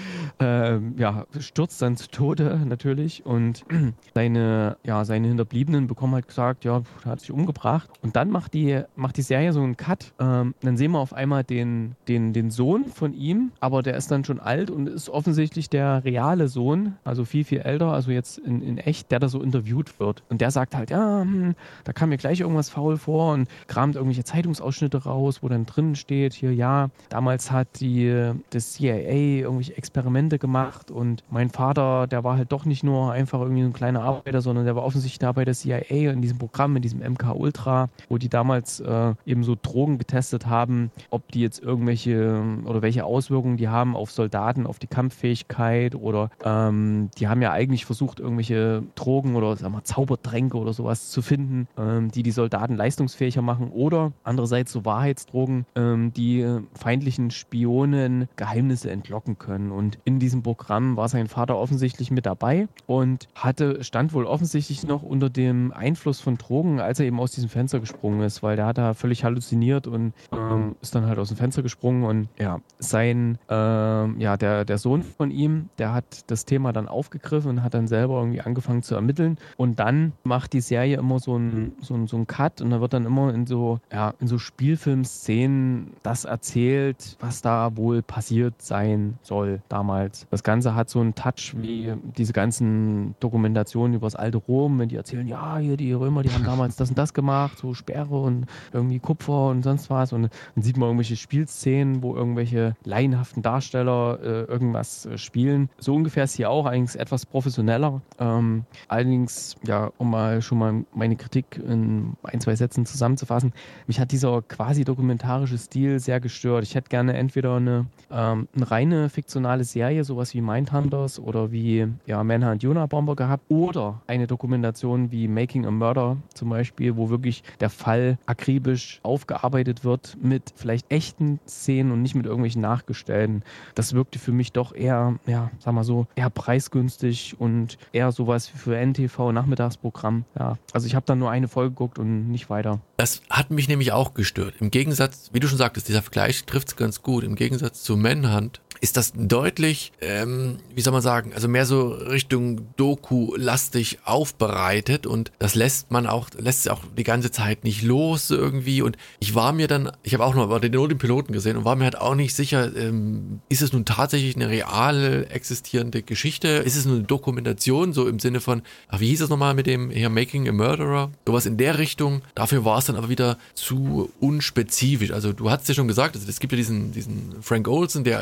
ähm, ja, stürzt dann zu Tode natürlich und seine, ja, seine Hinterbliebenen bekommen halt gesagt, ja, er hat sich umgebracht und dann macht die, macht die Serie so einen Cut, ähm, dann sehen wir auf einmal den, den, den Sohn von ihm, aber der ist dann schon alt und ist offensichtlich der reale Sohn, also viel, viel älter, also jetzt in, in echt, der da so interviewt wird und der sagt halt, ja, hm, da kam mir gleich irgendwas faul vor und kramt irgendwelche Zeitungsausschnitte raus, wo dann drin steht, hier, ja, damals hat die, das C I A irgendwelche Experimente gemacht und mein Vater, der war halt doch nicht nur einfach irgendwie ein kleiner Arbeiter, sondern der war offensichtlich da bei der C I A in diesem Programm, in diesem M K Ultra, wo die damals äh, eben so Drogen getestet haben, ob die jetzt irgendwelche oder welche Auswirkungen die haben auf Soldaten, auf die Kampffähigkeit oder ähm, die haben ja eigentlich versucht, irgendwelche Drogen oder sagen wir, Zaubertränke oder sowas zu finden, ähm, die die Soldaten leistungsfähiger machen oder andererseits so Wahrheitsdrogen, ähm, die feindlichen Spionen Geheimnisse entlocken können. Und in diesem Programm war sein Vater offensichtlich mit dabei und hatte, stand wohl offensichtlich noch unter dem Einfluss von Drogen, als er eben aus diesem Fenster gesprungen ist, weil der hat da völlig halluziniert und ähm, ist dann halt aus dem Fenster gesprungen und ja, sein, ähm, ja, der, der Sohn von ihm, der hat das Thema dann aufgegriffen und hat dann selber irgendwie angefangen zu ermitteln und dann macht die Serie immer so einen so ein, so ein Cut und da wird dann immer in so, ja, in so Spielfilmszenen das erzählt, was da wohl passiert sein soll damals. Das Ganze hat so einen Touch wie diese ganzen Dokumentationen über das alte Rom, wenn die erzählen, ja, hier die Römer, die haben damals das und das gemacht, so Sperre und irgendwie Kupfer und sonst was und dann sieht man irgendwelche Spielszenen, wo irgendwelche laienhaften Darsteller äh, irgendwas äh, spielen. So ungefähr ist hier auch eigentlich etwas professioneller. Ähm, allerdings, ja, um mal schon mal meine Kritik in ein, zwei Sätzen zusammenzufassen, mich hat dieser quasi dokumentarische Stil sehr gestört. Ich hätte gerne entweder eine, ähm, eine reine fiktionale Serie, sowas wie Mindhunters oder wie ja, Manhunt Unabomber gehabt oder eine Dokumentation wie Making a Murder zum Beispiel, wo wirklich der Fall akribisch aufgearbeitet wird mit vielleicht echten Szenen und nicht mit irgendwelchen nachgestellten. Das wirkte für mich doch eher, ja, sag mal so, eher preisgünstig und eher sowas für N T V-Nachmittagsprogramm. Ja, also ich habe dann nur eine Folge geguckt und nicht weiter. Das hat mich nämlich auch gestört. Im Gegensatz, wie du schon sagtest, dieser Vergleich trifft es ganz gut. Im Gegensatz zu Manhunt ist das deutlich, ähm, wie soll man sagen, also mehr so Richtung Doku-lastig aufbereitet und das lässt man auch, lässt sich auch die ganze Zeit nicht los irgendwie und ich war mir dann, ich habe auch noch den, nur den Piloten gesehen und war mir halt auch nicht sicher, ähm, ist es nun tatsächlich eine real existierende Geschichte, ist es nur eine Dokumentation, so im Sinne von, ach, wie hieß es nochmal mit dem hier Making a Murderer, sowas in der Richtung, dafür war es dann aber wieder zu unspezifisch, also du hast ja schon gesagt, also es gibt ja diesen, diesen Frank Olson, der als C I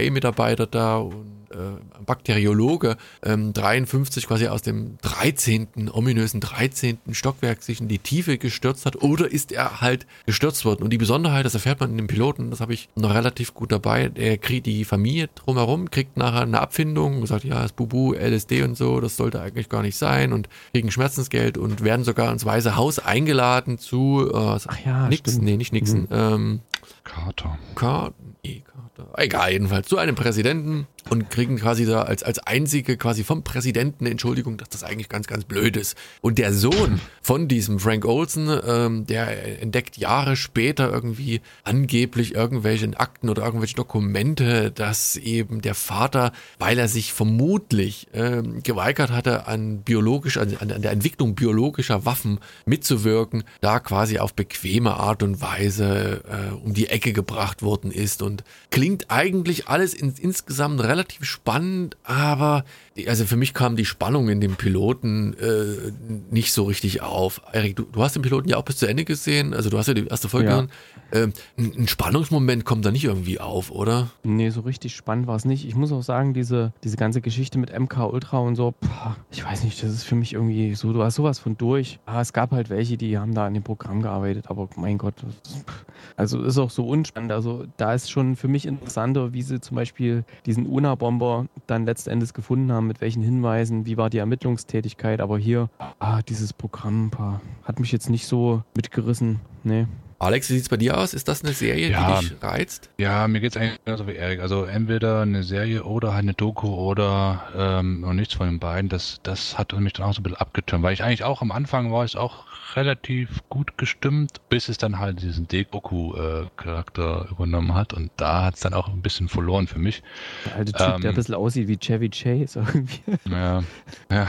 A-Mitarbeiter da und äh, Bakteriologe ähm, dreiundfünfzig quasi aus dem dreizehnten ominösen dreizehnten Stockwerk sich in die Tiefe gestürzt hat, oder ist er halt gestürzt worden? Und die Besonderheit, das erfährt man in dem Piloten, das habe ich noch relativ gut dabei, er kriegt die Familie drumherum, kriegt nachher eine Abfindung und sagt, ja, das Bubu, L S D und so, das sollte eigentlich gar nicht sein, und kriegen Schmerzensgeld und werden sogar ins Weiße Haus eingeladen zu äh, Ach ja, Nixon, stimmt. nee, nicht Nixon, Mhm. ähm, Carter. Carter, nee, Carter, egal, jedenfalls zu einem Präsidenten und kriegen quasi da als, als einzige quasi vom Präsidenten eine Entschuldigung, dass das eigentlich ganz, ganz blöd ist. Und der Sohn von diesem Frank Olson, ähm, der entdeckt Jahre später irgendwie angeblich irgendwelche Akten oder irgendwelche Dokumente, dass eben der Vater, weil er sich vermutlich ähm, geweigert hatte, an biologisch, an, an der Entwicklung biologischer Waffen mitzuwirken, da quasi auf bequeme Art und Weise äh, um die Ecke gebracht worden ist. Und klingt eigentlich alles in, insgesamt relativ spannend, aber also für mich kam die Spannung in dem Piloten äh, nicht so richtig auf. Erik, du, du hast den Piloten ja auch bis zu Ende gesehen, also du hast ja die erste Folge Ja. gehört. Ähm, ein, ein Spannungsmoment kommt da nicht irgendwie auf, oder? Nee, so richtig spannend war es nicht. Ich muss auch sagen, diese, diese ganze Geschichte mit M K Ultra und so, pah, ich weiß nicht, das ist für mich irgendwie so, du hast sowas von durch. Ah, es gab halt welche, die haben da an dem Programm gearbeitet, aber mein Gott, das, also ist auch so unspannend. Also da ist schon für mich interessanter, wie sie zum Beispiel diesen UNA-Bomber dann letzten Endes gefunden haben, mit welchen Hinweisen, wie war die Ermittlungstätigkeit, aber hier, ah, dieses Programm, pah, hat mich jetzt nicht so mitgerissen, nee. Alex, wie sieht's bei dir aus? Ist das eine Serie, Ja. die dich reizt? Ja, mir geht's eigentlich genauso wie Erik. Also entweder eine Serie oder halt eine Doku oder ähm, und nichts von den beiden. Das, das hat mich dann auch so ein bisschen abgetürmt, weil ich eigentlich auch am Anfang war ich auch relativ gut gestimmt, bis es dann halt diesen Doku-Charakter übernommen hat, und da hat's dann auch ein bisschen verloren für mich. Der alte Typ, Ähm, der ein bisschen aussieht wie Chevy Chase irgendwie. Ja, ja.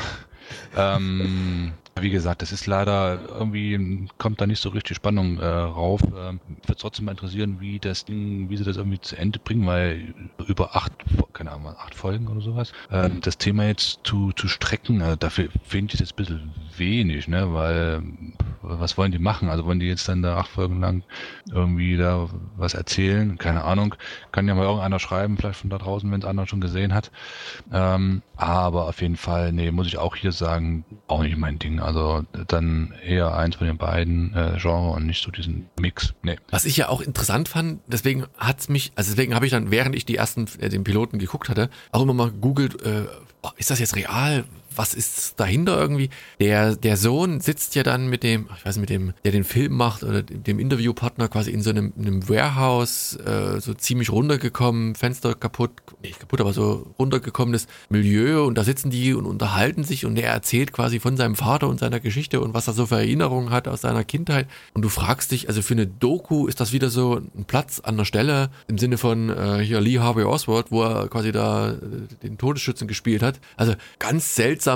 Ähm, wie gesagt, das ist leider irgendwie, kommt da nicht so richtig Spannung äh, rauf. Ähm, würde trotzdem mal interessieren, wie das Ding, wie sie das irgendwie zu Ende bringen, weil über acht, keine Ahnung, acht Folgen oder sowas, ähm, das Thema jetzt zu, zu strecken, also dafür finde ich das ein bisschen wenig, ne, weil was wollen die machen? Also wollen die jetzt dann da acht Folgen lang irgendwie da was erzählen? Keine Ahnung. Kann ja mal irgendeiner schreiben, vielleicht von da draußen, wenn es einer schon gesehen hat. Ähm, aber auf jeden Fall, nee, muss ich auch hier sagen, auch nicht mein Ding. Also dann eher eins von den beiden äh, Genres und nicht so diesen Mix. Nee. Was ich ja auch interessant fand, deswegen hat's mich, also deswegen habe ich dann, während ich die ersten, äh, den Piloten geguckt hatte, auch immer mal gegoogelt, äh, oh, ist das jetzt real? Was ist dahinter irgendwie? Der, der Sohn sitzt ja dann mit dem, ich weiß nicht, mit dem, der den Film macht oder dem Interviewpartner quasi in so einem, einem Warehouse, äh, so ziemlich runtergekommen, Fenster kaputt, nicht kaputt, aber so runtergekommenes Milieu, und da sitzen die und unterhalten sich, und er erzählt quasi von seinem Vater und seiner Geschichte und was er so für Erinnerungen hat aus seiner Kindheit, und du fragst dich, also für eine Doku ist das wieder so ein Platz an der Stelle im Sinne von äh, hier Lee Harvey Oswald, wo er quasi da äh, den Todesschützen gespielt hat, also ganz seltsames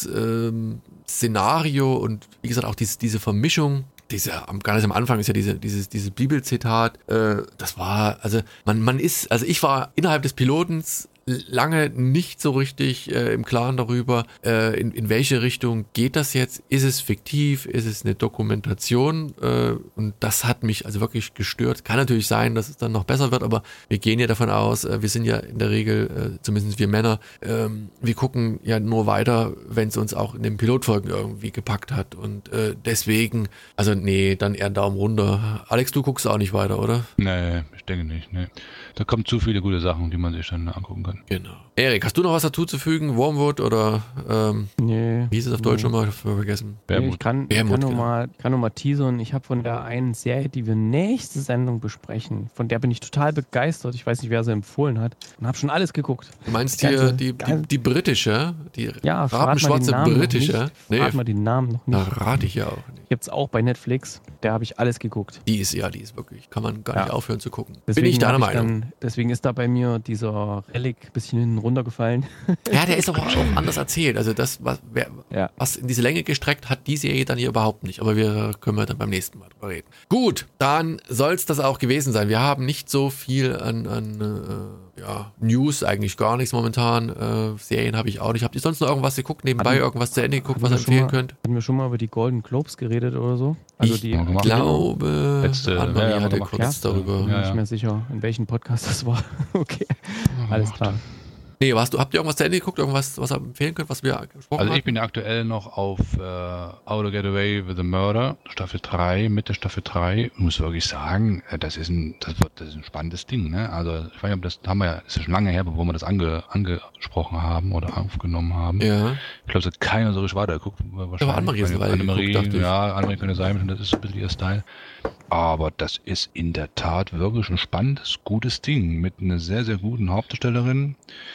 ähm, Szenario, und wie gesagt auch dies, diese Vermischung, diese, am- ganz am Anfang ist ja diese, dieses, dieses Bibelzitat, äh, das war, also man, man ist, also ich war innerhalb des Pilotens lange nicht so richtig äh, im Klaren darüber, äh, in, in welche Richtung geht das jetzt? Ist es fiktiv? Ist es eine Dokumentation? Äh, und das hat mich also wirklich gestört. Kann natürlich sein, dass es dann noch besser wird, aber wir gehen ja davon aus, äh, wir sind ja in der Regel, äh, zumindest wir Männer, ähm, wir gucken ja nur weiter, wenn es uns auch in den Pilotfolgen irgendwie gepackt hat. Und äh, deswegen, also nee, dann eher einen Daumen runter. Alex, du guckst auch nicht weiter, oder? Nee, ich denke nicht. Nee. Da kommen zu viele gute Sachen, die man sich dann angucken kann. Genau. Erik, hast du noch was dazu zu fügen? Wormwood oder ähm, Nee. wie hieß es auf Deutsch nochmal? Ich hab's vergessen. Nee, ich kann, ich Wermut, kann, noch genau. mal, kann noch mal teasern. Ich habe von der einen Serie, die wir nächste Sendung besprechen, von der bin ich total begeistert. Ich weiß nicht, wer sie empfohlen hat. Und habe schon alles geguckt. Du meinst Die hier ganze- die, die, ganze- die britische, die Ja, verrat mal rabenschwarze den Namen britische? noch nicht. Nee, Verrat mal den Namen noch da nicht. rate ich ja auch nicht. Gibt's auch bei Netflix. Da habe ich alles geguckt. Die ist, ja, die ist wirklich, kann man gar Ja. nicht aufhören zu gucken. Deswegen Bin ich deiner hab Meinung. Dann, deswegen ist da bei mir dieser Relic ein bisschen hinten runtergefallen. Ja, der ist aber auch anders erzählt. Also das, was, wer, Ja. was in diese Länge gestreckt hat, die Serie dann hier überhaupt nicht. Aber wir können wir dann beim nächsten Mal drüber reden. Gut, dann soll es das auch gewesen sein. Wir haben nicht so viel an, an äh, ja, News, eigentlich gar nichts momentan. Äh, Serien habe ich auch nicht. Habt ihr sonst noch irgendwas geguckt, nebenbei Hatten- irgendwas zu Ende geguckt, hatten was ihr wir schon empfehlen mal- könnt? Hatten wir schon mal über die Golden Globes geredet oder so? Also Ich die Haben wir gemacht. glaube, Letzte- Anne-Marie ja, haben wir hatte gemacht. kurz Ja? darüber. bin Ja, nicht ja. mehr sicher, in welchem Podcast das war. Okay. Alles gemacht. klar. Nee, hast du, habt ihr irgendwas zu Ende geguckt? Irgendwas, was ihr empfehlen könnt, was wir gesprochen Also ich haben? bin ja aktuell noch auf äh, How to Get Away with a Murder, Staffel drei, Mitte Staffel drei. Ich muss wirklich sagen, äh, das ist ein, das wird, das ist ein spannendes Ding, ne? Also ich weiß nicht, ob das haben wir ja, das ist schon lange her, bevor wir das ange, angesprochen haben oder aufgenommen haben. Ja. Ich glaube, es hat keiner so richtig weitergeguckt. Wahrscheinlich. Aber Annemarie ist eine Weile Annemarie, geguckt, dachte ich. ja, Annemarie könnte sein, und das ist ein bisschen ihr Style. Aber das ist in der Tat wirklich ein spannendes, gutes Ding mit einer sehr, sehr guten Hauptdarstellerin.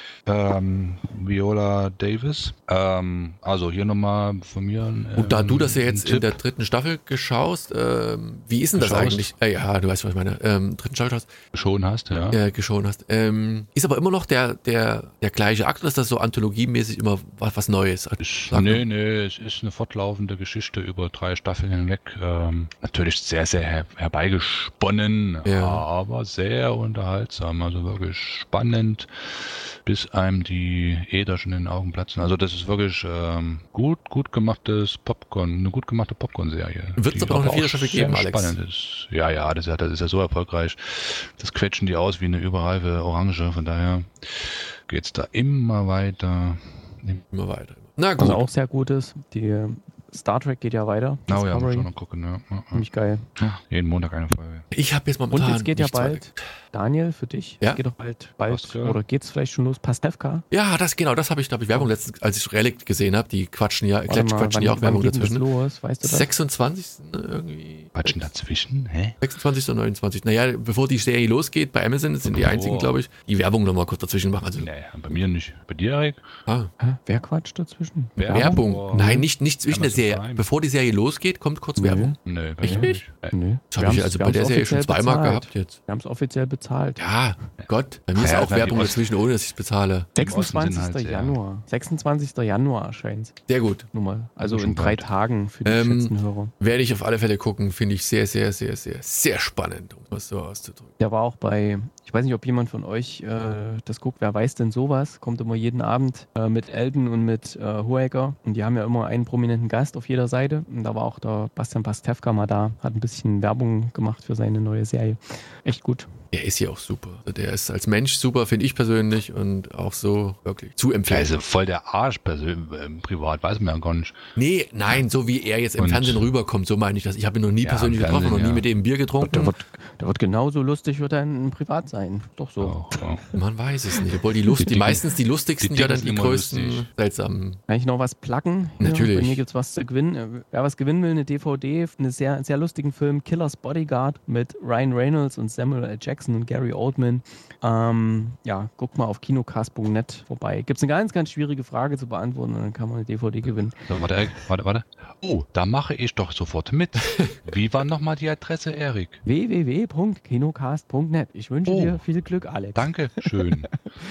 Ähm, Viola Davis. Ähm, also hier nochmal von mir. Ähm, Und da du das ja jetzt ein in der Tipp. dritten Staffel geschaust, ähm, wie ist denn das Geschaust? eigentlich? Äh, ja, du weißt, was ich meine. Ähm, dritten Staffel schaust, schon hast, ja. äh, geschaut hast. Ähm, ist aber immer noch der, der, der gleiche Akt, oder ist das so anthologiemäßig immer was, was Neues? Ich, Sag nee, mal. nee, es ist eine fortlaufende Geschichte über drei Staffeln hinweg. Ähm, natürlich sehr, sehr her herbeigesponnen, Ja. aber sehr unterhaltsam. Also wirklich spannend, bis einem die Äder schon in den Augen platzen. Also das ist wirklich ähm, gut, gut gemachtes Popcorn, eine gut gemachte Popcorn-Serie. Wird's die aber noch eine vierte auch Staffel sehr geben, Alex? spannend ist. Ja, ja, das ist ja, das ist ja so erfolgreich. Das quetschen die aus wie eine überreife Orange. Von daher geht's da immer weiter. Immer weiter. Na gut. Was auch sehr gut ist, die Star Trek geht ja weiter. Oh ja, muss Discovery. schon noch gucken. Ja. Ja, ja. Ziemlich geil. Jeden Montag eine Folge. Ich habe jetzt Und momentan jetzt geht ja nichts bald, weiter. Daniel, für dich, Ja? es geht doch bald, bald Pascal? oder geht's vielleicht schon los? Pastewka? Ja, das genau, das habe ich, da habe ich Werbung letztens, als ich Relikt gesehen habe, die quatschen ja, Warte Klatsch, mal, quatschen wann, ja auch wann Werbung geht denn das dazwischen. los? Weißt du das? sechsundzwanzigsten irgendwie. Quatschen dazwischen? Hä? sechsundzwanzigsten und neunundzwanzigsten Naja, bevor die Serie losgeht, bei Amazon sind die Bevor. einzigen, glaube ich, die Werbung nochmal kurz dazwischen machen. Also, Nee, bei mir nicht. Bei dir, Erik? ah, Hä? Wer quatscht dazwischen? Werbung? Werbung. Oh. Nein, nicht, nicht zwischen der Amazon Serie. Prime. Bevor die Serie losgeht, kommt kurz Nö. Werbung. Nö, bei Echt mir nicht? nicht. Äh, Nö. Das habe ich also bei der Serie schon zweimal gehabt jetzt. Wir haben es offiziell bezahlt. Ja, Gott, bei mir ist Ja, auch na, die Werbung Ost- dazwischen, ohne dass ich es bezahle. Im Osten sind sechsundzwanzigster halt sehr- Januar. sechsundzwanzigster Januar erscheint Sehr gut. Nur mal. Also Schon in drei bald. Tagen für die Ähm, geschätzten Hörer. Werde ich auf alle Fälle gucken, finde ich sehr, sehr, sehr, sehr, sehr spannend, um das so auszudrücken. Der war auch bei, ich weiß nicht, ob jemand von euch äh, das guckt, wer weiß denn sowas? Kommt immer jeden Abend äh, mit Elton und mit äh, Hohecker. Und die haben ja immer einen prominenten Gast auf jeder Seite. Und da war auch der Bastian Pastewka mal da, hat ein bisschen Werbung gemacht für seine neue Serie. Echt gut. Der ist ja auch super. Also der ist als Mensch super, finde ich persönlich, und auch so wirklich zu empfehlen. Also voll der Arsch persönlich, äh, privat, weiß man ja gar nicht. Nee, nein, so wie er jetzt im Und- Fernsehen rüberkommt, so meine ich das. Ich habe ihn noch nie Ja, persönlich im getroffen, noch Fernsehen, nie ja. mit dem ein Bier getrunken. Der wird, der wird genauso lustig, wird er in privat sein. Doch so. Auch, auch. Man weiß es nicht. Obwohl die Lust, Die die, Dicken- meistens die lustigsten, die ja dann Dicken die sind immer größten, lustig. seltsamen. Kann ich noch was placken? Hier, Natürlich. Bei mir gibt es was zu gewinnen. Äh, Wer was gewinnen will, eine D V D, einen sehr, sehr lustigen Film, Killers Bodyguard mit Ryan Reynolds und Samuel L. Jackson und Gary Oldman. Ähm, ja, guckt mal auf kinocast punkt net vorbei. Gibt es eine ganz, ganz schwierige Frage zu beantworten und dann kann man eine D V D gewinnen. So, warte, Erik, warte, warte. Oh, da mache ich doch sofort mit. Wie war nochmal die Adresse, Erik? w w w punkt kinocast punkt net. Ich wünsche Oh. dir viel Glück, Alex. Danke, schön.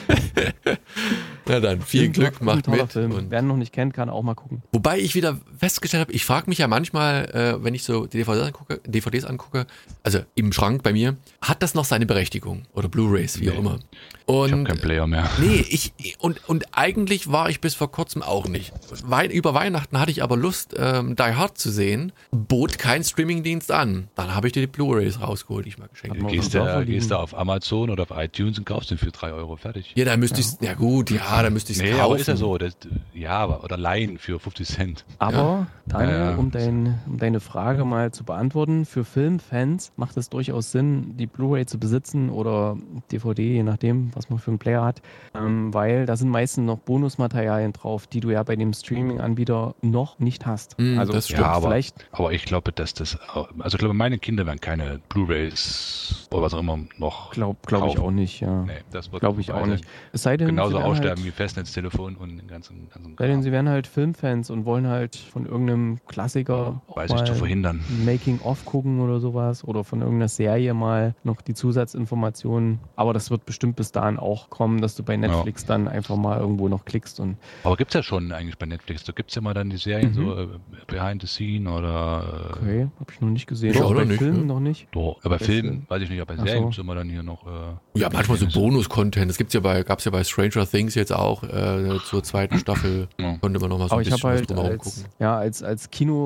Na dann, viel Ein Glück, toller- macht ein toller mit. Film. Und Wer ihn noch nicht kennt, kann auch mal gucken. wobei ich wieder festgestellt habe, ich frage mich ja manchmal, äh, wenn ich so D V Ds angucke, D V Ds angucke, also im Schrank bei mir, hat das noch seine Berechtigung? Oder Blu-Rays, wie Nee. auch immer. Ich habe Und keinen Player mehr. nee, ich und, und eigentlich war ich bis vor kurzem auch nicht. Wei über Weihnachten hatte ich aber Lust, ähm, Die Hard zu sehen, bot kein Streamingdienst an. Dann habe ich dir die Blu-Rays rausgeholt, die ich mal geschenkt Hat man habe. Gehst auf dem du, Sofa gehst liegen. du auf Amazon oder auf iTunes und kaufst den für drei Euro fertig. Ja, da müsste ich ja gut, ja, da müsste ich es Nee, kaufen. aber ist ja so. Das, ja, aber, oder leihen für fünfzig Cent. Aber, Daniel, Ja, ja. Um, dein, um deine Frage mal zu beantworten, für Filmfans macht es durchaus Sinn, die Blu-ray zu besitzen oder D V D, je nachdem, was man für einen Player hat, ähm, weil da sind meistens noch Bonusmaterialien drauf, die du ja bei dem Streaming-Anbieter noch nicht hast. Mm, also das stimmt, Ja, aber, vielleicht, aber ich glaube, dass das, also ich glaube, meine Kinder werden keine Blu-Rays oder was auch immer noch. glaube glaub ich kaufen. auch nicht, ja. Nee, das wird Glaube ich auch vorbei nicht. sein. Es sei denn, Genauso sie werden aussterben halt, wie Festnetztelefon und den ganzen, ganzen sei denn, sie werden halt Filmfans und wollen halt von irgendeinem Klassiker auch weiß ich zu mal verhindern. Making-of gucken oder sowas oder von irgendeiner Serie mal noch die Zusatzinformationen. Aber das wird bestimmt bis dahin auch kommen, dass du bei Netflix dann einfach mal irgendwo noch klickst und Aber gibt's ja schon eigentlich bei Netflix. Da gibt's ja mal dann die Serien Mhm. so äh, Behind the Scene oder äh, okay, habe ich noch nicht gesehen. Ich auch bei noch nicht, Filmen ne? noch nicht. doch. Aber bei Das, Filmen, äh, weiß ich nicht, aber bei ach Serien so. gibt's immer dann hier noch. Äh, Ja, manchmal so Bonus-Content. Das gibt's ja bei, gab's ja bei Stranger Things jetzt auch äh, zur zweiten Staffel. Ja. Konnte man noch mal so Aber ein ich habe bisschen was halt drumherum als, gucken. ja, als, als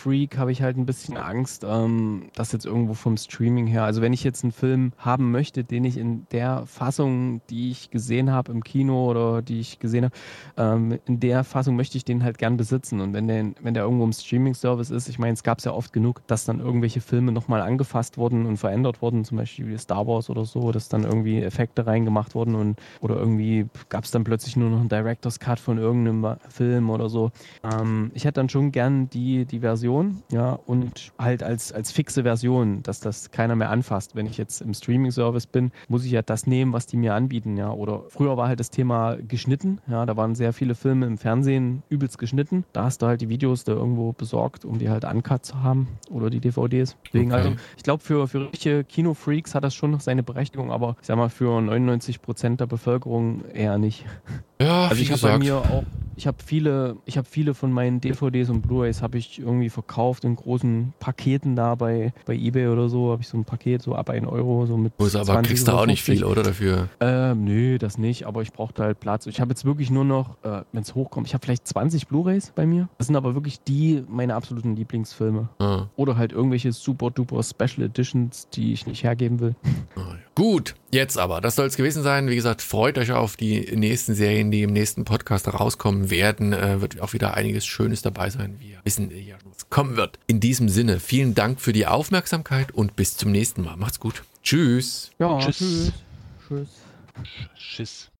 Kinofreak habe ich halt ein bisschen Angst, ähm, dass jetzt irgendwo vom Streaming her, also wenn ich jetzt einen Film haben möchte, den ich in der Fassung, die ich gesehen habe im Kino oder die ich gesehen habe, ähm, in der Fassung möchte ich den halt gern besitzen. Und wenn der, wenn der irgendwo im Streaming-Service ist, ich meine, es gab es ja oft genug, dass dann irgendwelche Filme nochmal angefasst wurden und verändert wurden, zum Beispiel wie Star Wars oder so, dass dann irgendwie Effekte reingemacht wurden und oder irgendwie gab es dann plötzlich nur noch einen Director's Cut von irgendeinem Film oder so. Ähm, ich hätte dann schon gern die, die Version, ja, und halt als, als fixe Version, dass das keiner mehr anfasst. Wenn ich jetzt im Streaming-Service bin, muss ich ja das nehmen, was die mir anbieten, ja. Oder früher war halt das Thema geschnitten, ja, da waren sehr viele Filme im Fernsehen übelst geschnitten. Da hast du halt die Videos da irgendwo besorgt, um die halt uncut zu haben oder die D V Ds. Deswegen, Okay. also ich glaube, für, für richtige Kinofreaks hat das schon noch seine Berechtigung, aber ich sag mal, für neunundneunzig Prozent der Bevölkerung eher nicht. Ja, Also wie ich habe bei gesagt. mir auch, ich habe viele, ich habe viele von meinen D V Ds und Blu-rays habe ich irgendwie verkauft in großen Paketen da bei, bei eBay oder so, habe ich so ein Paket so ab ein Euro so mit Muss aber zwanzig kriegst du oder auch nicht fünfzig. viel, oder dafür? Ähm, nö, das nicht, aber ich brauchte halt Platz. Ich habe jetzt wirklich nur noch, äh, wenn es hochkommt, ich habe vielleicht zwanzig Blu-rays bei mir. Das sind aber wirklich die, meine absoluten Lieblingsfilme. Ah. Oder halt irgendwelche super-duper Special Editions, die ich nicht hergeben will. Ah, ja. Gut, jetzt aber, das soll es gewesen sein. Wie gesagt, freut euch auf die nächsten Serien, die im nächsten Podcast rauskommen werden. Äh, wird auch wieder einiges Schönes dabei sein. Wir wissen ja, was kommen wird. In diesem Sinne, vielen Dank für die Aufmerksamkeit und bis zum nächsten Mal. Macht's gut. Tschüss. Ja, Tschüss. tschüss. Tschüss. Schiss.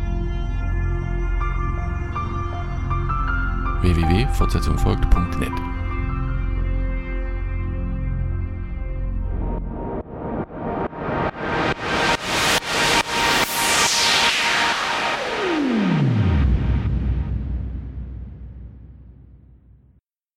w w w punkt fortsetzung folgt punkt net